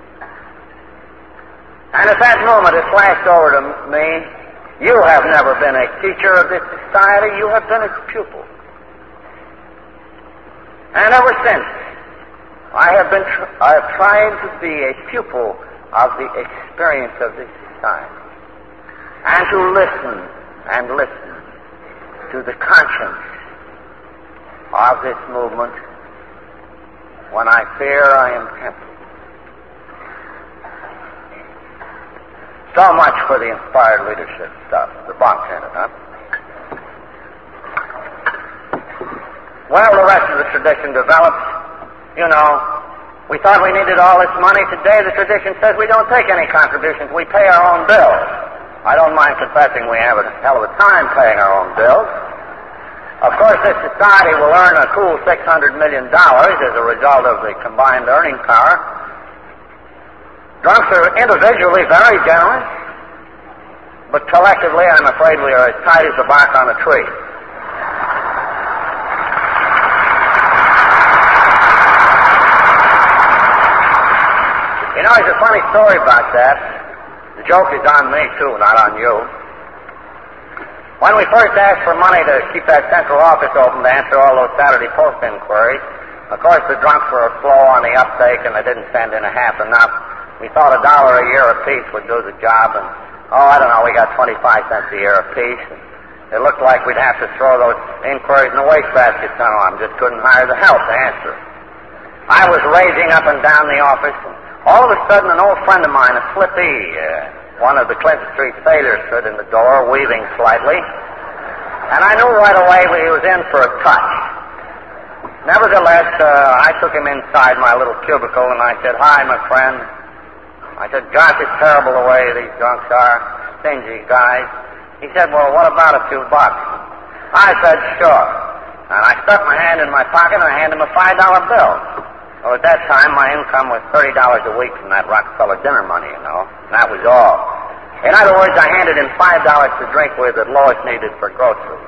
And at that moment, it flashed over to me, you have never been a teacher of this society, you have been its pupil. And ever since, I have been, tr- I have tried to be a pupil of the experience of this society. And to listen and listen to the conscience of this movement when I fear I am tempted. So much for the inspired leadership stuff, the box in it, huh? Well, the rest of the tradition develops. You know, we thought we needed all this money. Today the tradition says we don't take any contributions. We pay our own bills. I don't mind confessing we have a hell of a time paying our own bills. Of course, this society will earn a cool six hundred million dollars as a result of the combined earning power. Drunks are individually very generous, but collectively, I'm afraid we are as tight as the bark on a tree. You know, there's a funny story about that. The joke is on me, too, not on you. When we first asked for money to keep that central office open to answer all those Saturday Post inquiries, of course the drunks were slow on the uptake and they didn't send in a half enough. We thought a dollar a year apiece would do the job, and, oh, I don't know, we got twenty-five cents a year apiece. And it looked like we'd have to throw those inquiries in the wastebasket somehow. I just couldn't hire the help to answer. I was raging up and down the office, and all of a sudden an old friend of mine, a Slippy, uh, one of the Clinton Street sailors, stood in the door, weaving slightly, and I knew right away he was in for a touch. Nevertheless, uh, I took him inside my little cubicle, and I said, "Hi, my friend." I said, "Gosh, it's terrible the way these drunks are, stingy guys." He said, "Well, what about a few bucks?" I said, "Sure." And I stuck my hand in my pocket, and I handed him a five dollar bill. Well, at that time, my income was thirty dollars a week from that Rockefeller dinner money, you know. And that was all. In other words, I handed him five dollars to drink with that Lois needed for groceries.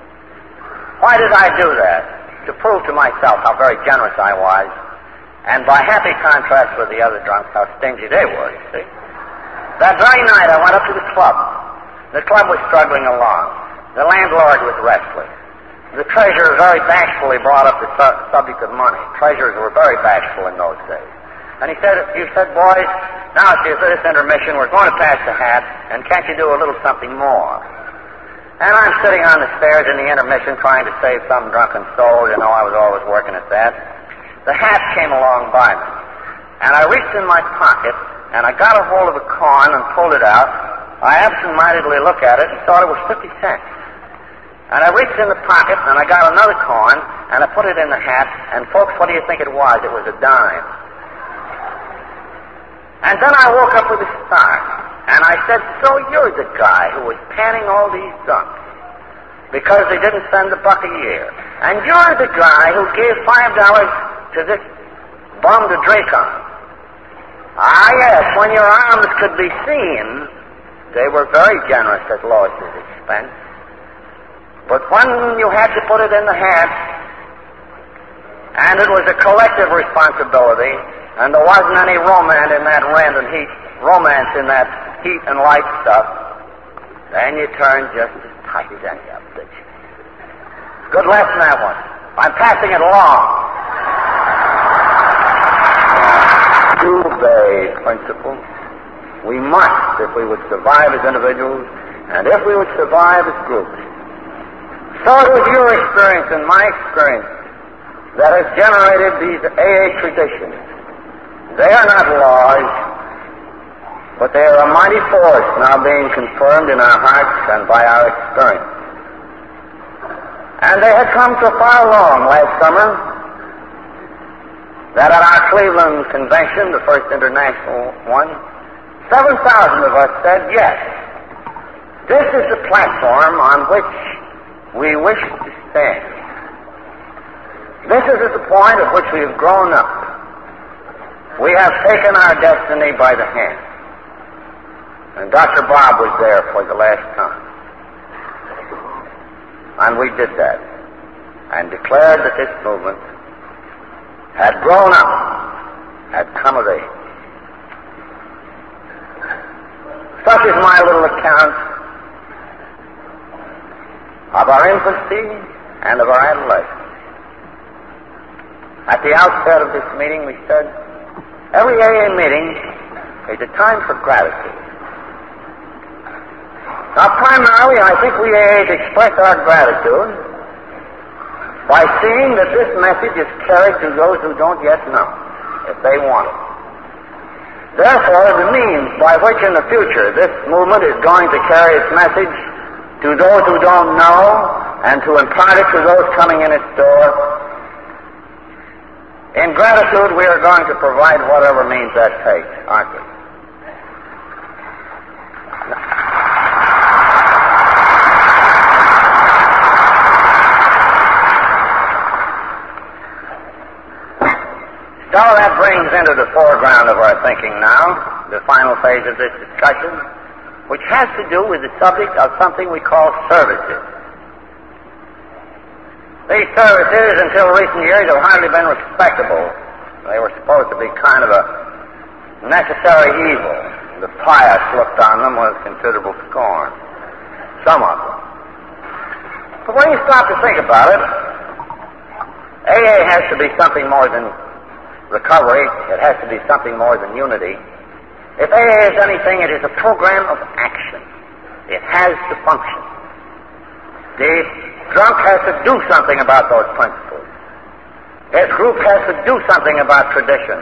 Why did I do that? To prove to myself how very generous I was, and by happy contrast with the other drunks, how stingy they were, you see. That very night, I went up to the club. The club was struggling along. The landlord was restless. The treasurer very bashfully brought up the su- subject of money. Treasurers were very bashful in those days. And he said, "You said, boys, now see, for this intermission, we're going to pass the hat, and can't you do a little something more?" And I'm sitting on the stairs in the intermission trying to save some drunken soul. You know, I was always working at that. The hat came along by me. And I reached in my pocket, and I got a hold of a coin and pulled it out. I absent-mindedly looked at it and thought it was fifty cents. And I reached in the pocket, and I got another coin, and I put it in the hat, and folks, what do you think it was? It was a dime. And then I woke up with a start, and I said, "So you're the guy who was panning all these drunks because they didn't send a buck a year. And you're the guy who gave five dollars to this bum to drink on. Ah, yes, when your arms could be seen, they were very generous at Lois's expense. But when you had to put it in the hat, and it was a collective responsibility, and there wasn't any romance in that rent and heat, romance in that heat and light stuff, then you turned just as tight as any of it. Good lesson, that one. I'm passing it along. To obey principle. We must, if we would survive as individuals, and if we would survive as groups. So it was your experience and my experience that has generated these A A traditions. They are not laws, but they are a mighty force now being confirmed in our hearts and by our experience. And they had come so far along last summer that at our Cleveland convention, the first international one, seven thousand of us said, yes, this is the platform on which we wish to stand. This is at the point at which we have grown up. We have taken our destiny by the hand. And Doctor Bob was there for the last time. And we did that and declared that this movement had grown up, had come of age. Such is my little account of our infancy and of our adolescence. At the outset of this meeting, we said, every A A meeting is a time for gratitude. Now, primarily, I think we A As express our gratitude by seeing that this message is carried to those who don't yet know, if they want it. Therefore, the means by which in the future this movement is going to carry its message to those who don't know and to impart it to those coming in its door, in gratitude we are going to provide whatever means that takes, aren't we? So that brings into the foreground of our thinking now the final phase of this discussion, which has to do with the subject of something we call services. These services, until recent years, have hardly been respectable. They were supposed to be kind of a necessary evil. The pious looked on them with considerable scorn. Some of them. But when you stop to think about it, A A has to be something more than recovery. It has to be something more than unity. If A A is anything, it is a program of action. It has to function. The drunk has to do something about those principles. His group has to do something about tradition.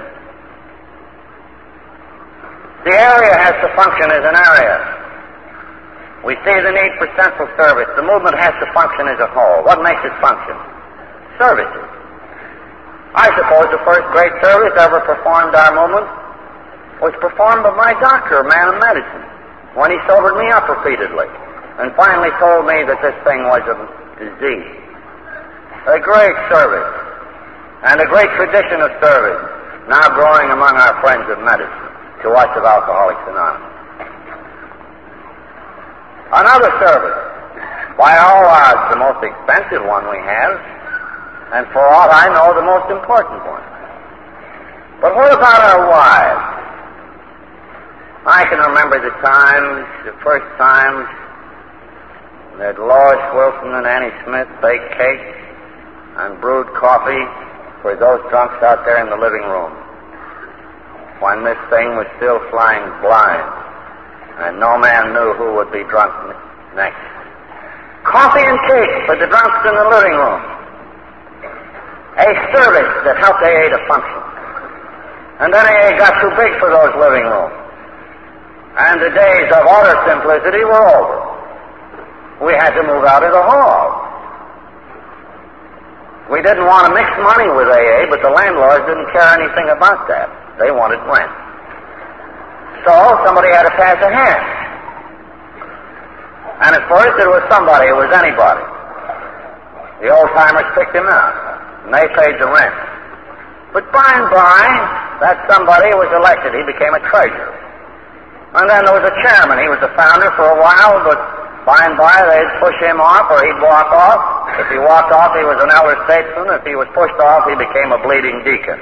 The area has to function as an area. We see the need for central service. The movement has to function as a whole. What makes it function? Services. I suppose the first great service ever performed our movement was performed by my doctor, a man of medicine, when he sobered me up repeatedly and finally told me that this thing was a disease. A great service and a great tradition of service now growing among our friends of medicine, to us of Alcoholics Anonymous. Another service, by all odds the most expensive one we have, and for aught I know the most important one. But what about our wives? I can remember the times, the first times, that Lois Wilson and Annie Smith baked cakes and brewed coffee for those drunks out there in the living room, when this thing was still flying blind, and no man knew who would be drunk next. Coffee and cake for the drunks in the living room. A service that helped A A to function. And then A A got too big for those living rooms. And the days of utter simplicity were over. We had to move out of the hall. We didn't want to mix money with A A, but the landlords didn't care anything about that. They wanted rent. So somebody had to pass a hand. And at first it was somebody, it was anybody. The old-timers picked him out, and they paid the rent. But by and by, that somebody was elected. He became a treasurer. And then there was a chairman. He was the founder for a while, but by and by they'd push him off or he'd walk off. If he walked off, he was an elder statesman. If he was pushed off, he became a bleeding deacon.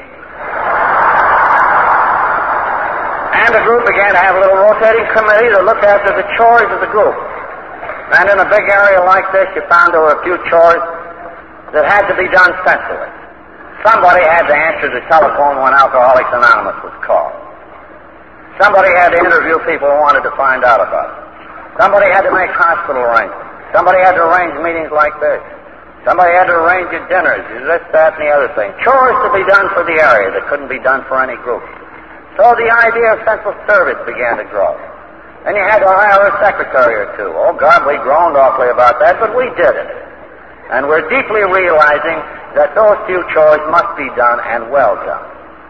And the group began to have a little rotating committee that looked after the chores of the group. And in a big area like this, you found there were a few chores that had to be done centrally. Somebody had to answer the telephone when Alcoholics Anonymous was called. Somebody had to interview people who wanted to find out about it. Somebody had to make hospital arrangements. Somebody had to arrange meetings like this. Somebody had to arrange your dinners, this, that, and the other thing. Chores to be done for the area that couldn't be done for any group. So the idea of central service began to grow. And you had to hire a secretary or two. Oh, God, we groaned awfully about that, but we did it. And we're deeply realizing that those few chores must be done and well done.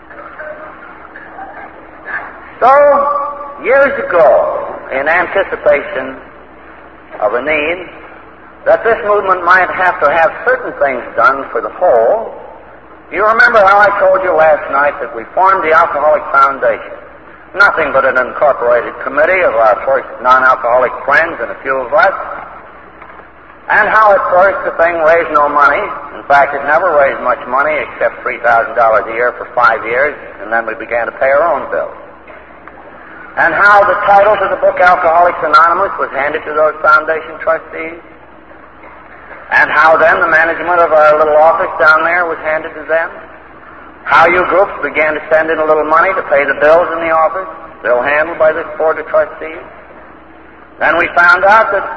So, years ago, in anticipation of a need that this movement might have to have certain things done for the whole, you remember how I told you last night that we formed the Alcoholic Foundation. Nothing but an incorporated committee of our first non-alcoholic friends and a few of us. And how at first the thing raised no money. In fact, it never raised much money except three thousand dollars a year for five years, and then we began to pay our own bills. And how the title to the book Alcoholics Anonymous was handed to those foundation trustees. And how then the management of our little office down there was handed to them. How you groups began to send in a little money to pay the bills in the office, bill handled by this board of trustees. Then we found out that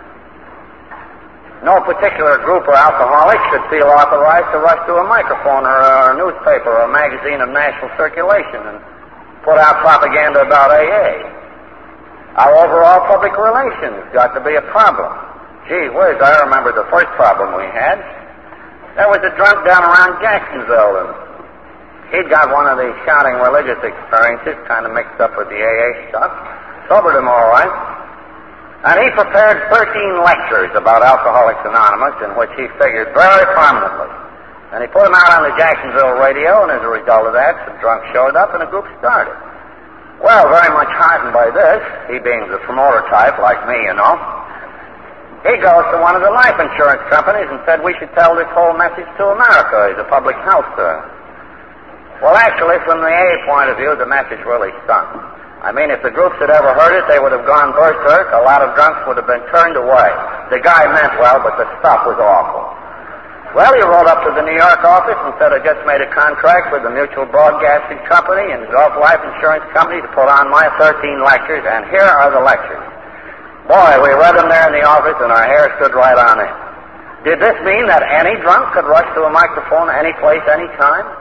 no particular group or alcoholic should feel authorized to rush to a microphone or a newspaper or a magazine of national circulation and put out propaganda about A A. Our overall public relations got to be a problem. Gee whiz, I remember the first problem we had. There was a drunk down around Jacksonville, and he'd got one of these shouting religious experiences kind of mixed up with the A A stuff. Sobered him all right. And he prepared thirteen lectures about Alcoholics Anonymous in which he figured very prominently And he put them out on the Jacksonville radio, and as a result of that, some drunks showed up and a group started. Well, very much heartened by this, he being the promoter type, like me, you know, he goes to one of the life insurance companies and said we should tell this whole message to America. He's a public health. Uh... Well, actually, from the A A point of view, the message really stunk. I mean, if the groups had ever heard it, they would have gone berserk. A lot of drunks would have been turned away. The guy meant well, but the stuff was awful. Well, he wrote up to the New York office and said, I just made a contract with the Mutual Broadcasting Company and Gulf Life Insurance Company to put on my thirteen lectures, and here are the lectures. Boy, we read them there in the office, and our hair stood right on end. Did this mean that any drunk could rush to a microphone any place, any time?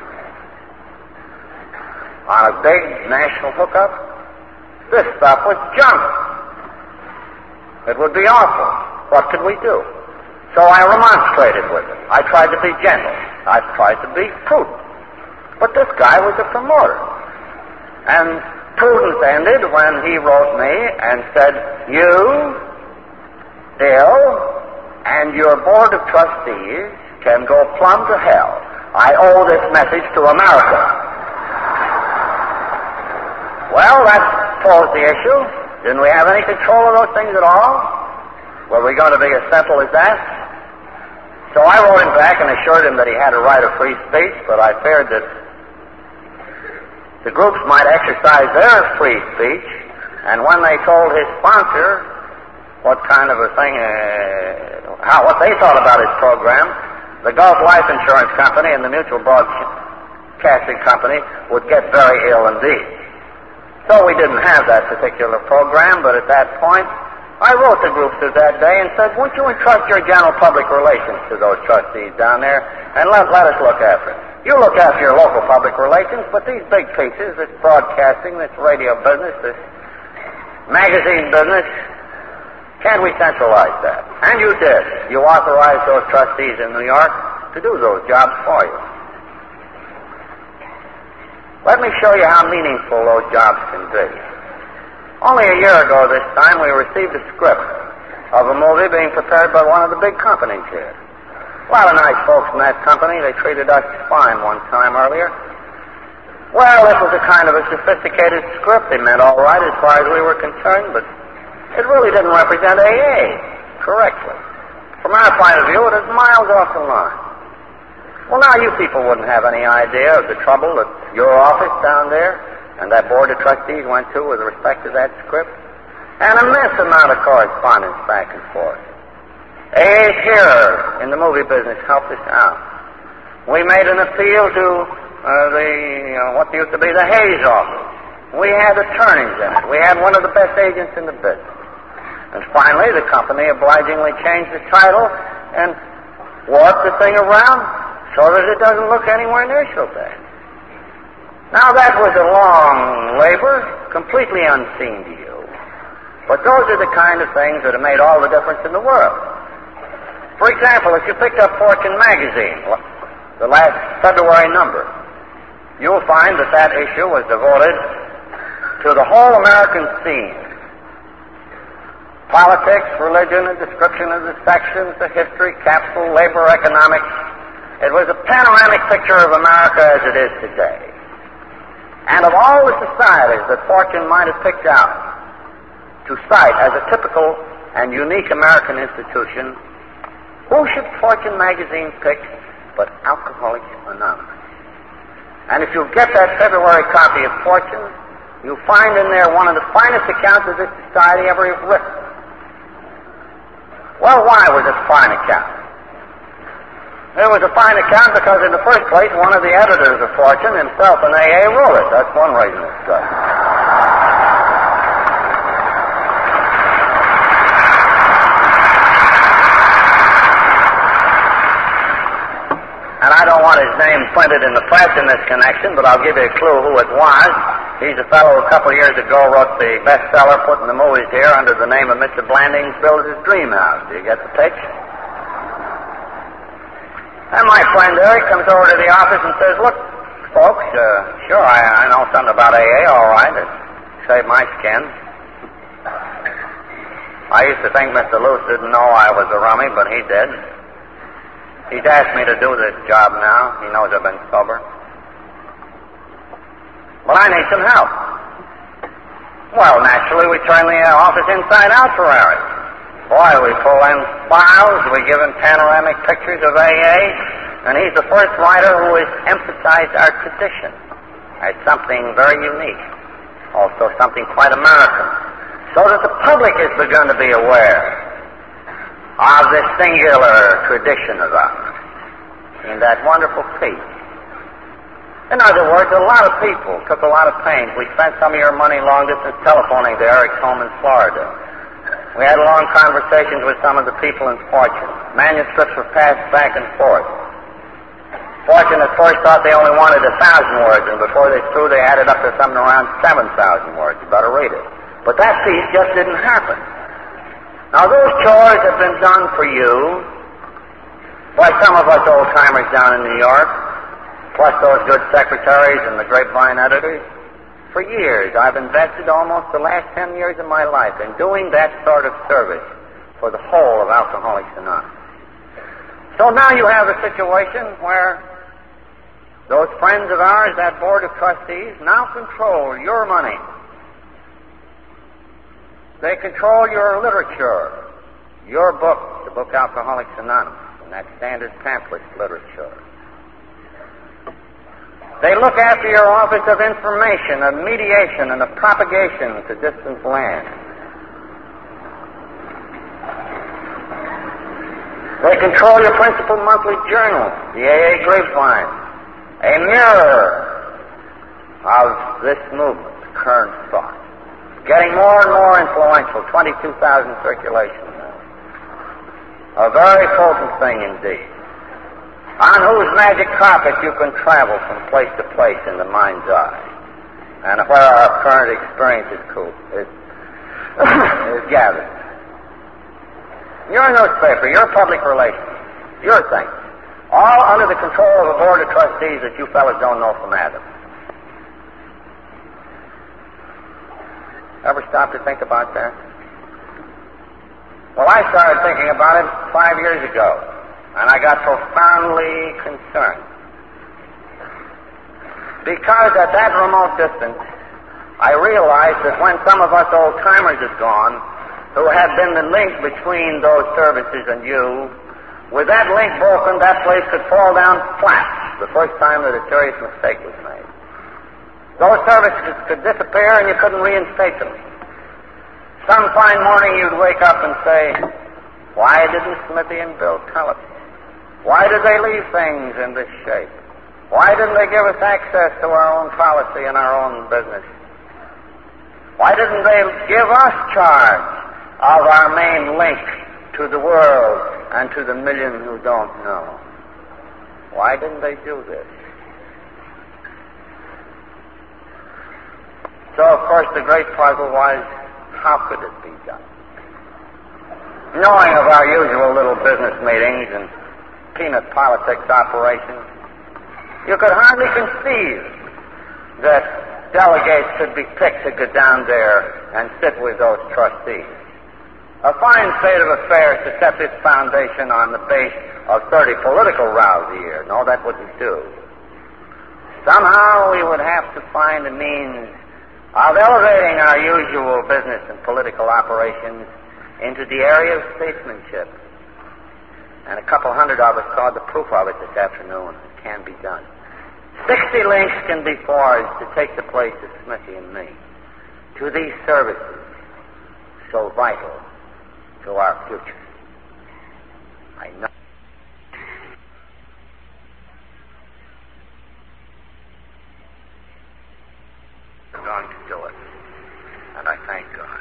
On a big national hookup? This stuff was junk. It would be awful. What could we do? So I remonstrated with him. I tried to be gentle. I tried to be prudent. But this guy was a promoter. And prudence ended when he wrote me and said, you, Bill, and your board of trustees can go plumb to hell. I owe this message to America. Well, that posed the issue. Didn't we have any control of those things at all? Were we going to be as simple as that? So I wrote him back and assured him that he had a right of free speech, but I feared that the groups might exercise their free speech, and when they told his sponsor what kind of a thing, uh, how what they thought about his program, the Gulf Life Insurance Company and the Mutual Broadcasting Company would get very ill indeed. So we didn't have that particular program, but at that point, I wrote the groups of that day and said, won't you entrust your general public relations to those trustees down there and let, let us look after it. You look after your local public relations, but these big pieces, this broadcasting, this radio business, this magazine business, can't we centralize that? And you did. You authorized those trustees in New York to do those jobs for you. Let me show you how meaningful those jobs can be. Only a year ago this time, we received a script of a movie being prepared by one of the big companies here. A lot of nice folks in that company. They treated us fine one time earlier. Well, it was a kind of a sophisticated script. They meant all right as far as we were concerned, but it really didn't represent A A correctly. From our point of view, it is miles off the line. Well, now you people wouldn't have any idea of the trouble that your office down there and that board of trustees went to with respect to that script, and an immense amount of correspondence back and forth. A A's here in the movie business helped us out. We made an appeal to uh, the uh, what used to be the Hayes office. We had attorneys in it. We had one of the best agents in the business. And finally, the company obligingly changed the title and warped the thing around so that it doesn't look anywhere near so bad. Now, that was a long labor, completely unseen to you. But those are the kind of things that have made all the difference in the world. For example, if you picked up Fortune magazine, the last February number, you'll find that that issue was devoted to the whole American scene. Politics, religion, a description of the sections, the history, capital, labor, economics. It was a panoramic picture of America as it is today. And of all the societies that Fortune might have picked out to cite as a typical and unique American institution, who should Fortune magazine pick but Alcoholics Anonymous? And if you get that February copy of Fortune, you'll find in there one of the finest accounts of this society ever written. Well, why was it a fine account? It was a fine account because, in the first place, one of the editors of Fortune, himself an A A, wrote it. That's one reason it's good. And I don't want his name printed in the press in this connection, but I'll give you a clue who it was. He's a fellow who a couple of years ago wrote the bestseller put in the movies here under the name of Mister Blanding's Builds His Dream House. Do you get the pitch? And my friend there, he comes over to the office and says, look, folks, uh, sure, I, I know something about A A, all right. It saved my skin. I used to think Mister Luce didn't know I was a rummy, but he did. He's asked me to do this job now. He knows I've been sober. Well, I need some help. Well, naturally, we turn the office inside out for Eric. Boy, we pull in files, we give him panoramic pictures of A A, and he's the first writer who has emphasized our tradition as something very unique, also something quite American, so that the public has begun to be aware of this singular tradition of ours in that wonderful piece. In other words, a lot of people took a lot of pains. We spent some of your money long distance telephoning to Eric's home in Florida. We had long conversations with some of the people in Fortune. Manuscripts were passed back and forth. Fortune at first thought they only wanted a thousand words, and before they threw, they added up to something around seven thousand words. You better read it. But that piece just didn't happen. Now, those chores have been done for you by some of us old-timers down in New York, plus those good secretaries and the grapevine editors. For years, I've invested almost the last ten years of my life in doing that sort of service for the whole of Alcoholics Anonymous. So now you have a situation where those friends of ours, that board of trustees, now control your money. They control your literature, your book, the book Alcoholics Anonymous, and that standard pamphlet literature. They look after your office of information, of mediation, and of propagation to distant lands. They control your principal monthly journal, the A A Grapevine, a mirror of this movement, current thought. Getting more and more influential, twenty-two thousand circulations now. A very potent thing indeed, on whose magic carpet you can travel from place to place in the mind's eye, and where our current experience is, cool, is, is gathered. Your newspaper, your public relations, your thing, all under the control of a board of trustees that you fellas don't know from Adam. Ever stop to think about that? Well, I started thinking about it five years ago, and I got profoundly concerned. Because at that remote distance, I realized that when some of us old-timers had gone, who had been the link between those services and you, with that link broken, that place could fall down flat the first time that a serious mistake was made. Those services could disappear and you couldn't reinstate them. Some fine morning you'd wake up and say, why didn't Smithy and Bill tell us? Why did they leave things in this shape? Why didn't they give us access to our own policy and our own business? Why didn't they give us charge of our main link to the world and to the million who don't know? Why didn't they do this? So, of course, the great puzzle was, how could it be done? Knowing of our usual little business meetings and peanut politics operations, you could hardly conceive that delegates could be picked to go down there and sit with those trustees. A fine state of affairs to set this foundation on the base of thirty political rows a year. No, that wouldn't do. Somehow we would have to find a means of elevating our usual business and political operations into the area of statesmanship. And a couple hundred of us saw the proof of it this afternoon. It can be done. Sixty links can be forged to take the place of Smithy and me to these services so vital to our future. I know. I'm going to do it, and I thank God.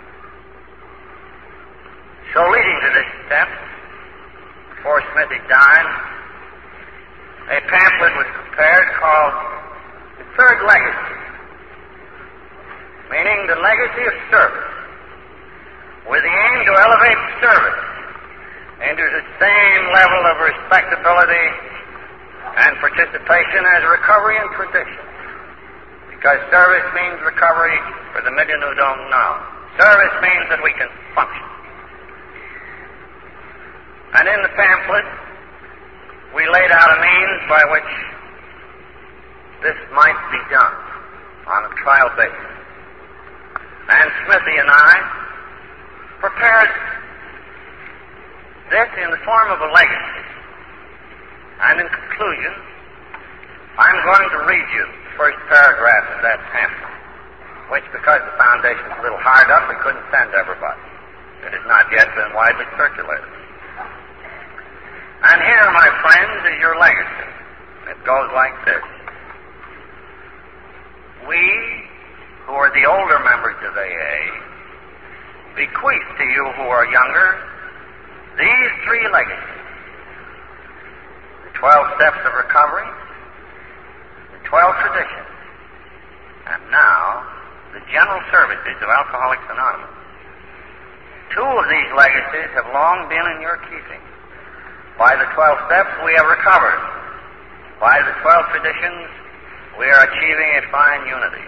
So leading to this step, before Smithy died, a pamphlet was prepared called The Third Legacy, meaning the legacy of service, with the aim to elevate service into the same level of respectability and participation as recovery and tradition. Because service means recovery for the million who don't know. Service means that we can function. And in the pamphlet, we by which this might be done on a trial basis. And Smithy and I prepared this in the form of a legacy. And in conclusion, I'm going to read you the first paragraph of that pamphlet, which, because the foundation is a little hard up, we couldn't send to everybody. It has not yet been widely circulated. And here, my friends, is your legacy. It goes like this. We, who are the older members of A A, bequeath to you who are younger these three legacies: the twelve steps of recovery, the twelve traditions, and now the general services of Alcoholics Anonymous. Two of these legacies have long been in your keeping. By the twelve steps, we have recovered. By the twelve traditions, we are achieving a fine unity.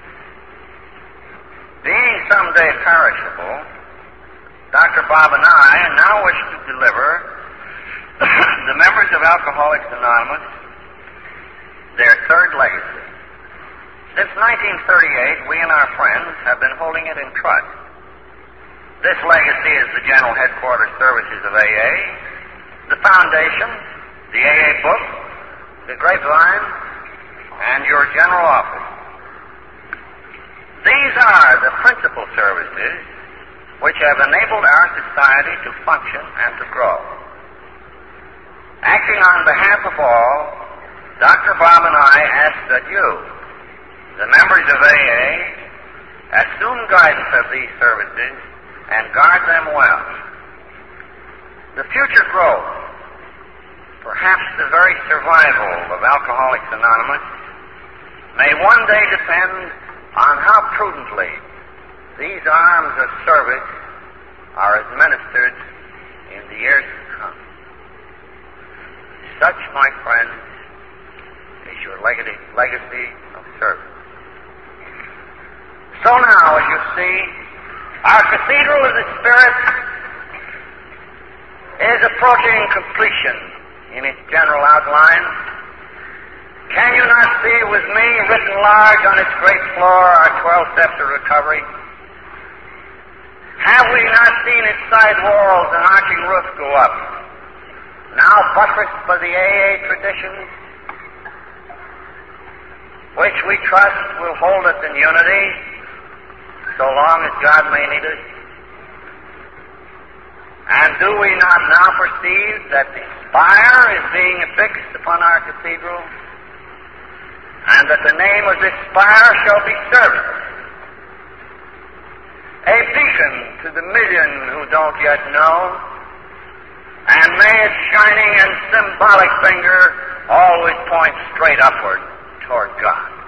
Being someday perishable, Doctor Bob and I now wish to deliver the members of Alcoholics Anonymous their third legacy. Since nineteen thirty-eight, we and our friends have been holding it in trust. This legacy is the General Headquarters Services of A A, the Foundation, the A A book, the Grapevine, and your general office. These are the principal services which have enabled our society to function and to grow. Acting on behalf of all, Doctor Bob and I ask that you, the members of A A, assume guidance of these services and guard them well. The future growth, perhaps the very survival of Alcoholics Anonymous, may one day depend on how prudently these arms of service are administered in the years to come. Such, my friends, is your legacy, legacy of service. So now, as you see, our Cathedral of the Spirit is approaching completion in its general outline. Can you not see with me, written large on its great floor, our twelve steps of recovery? Have we not seen its side walls and arching roof go up, now buttressed by the A A traditions, which we trust will hold us in unity so long as God may need us? And do we not now perceive that the spire is being affixed upon our cathedral, and that the name of this spire shall be service, a beacon to the million who don't yet know, and may its shining and symbolic finger always point straight upward toward God.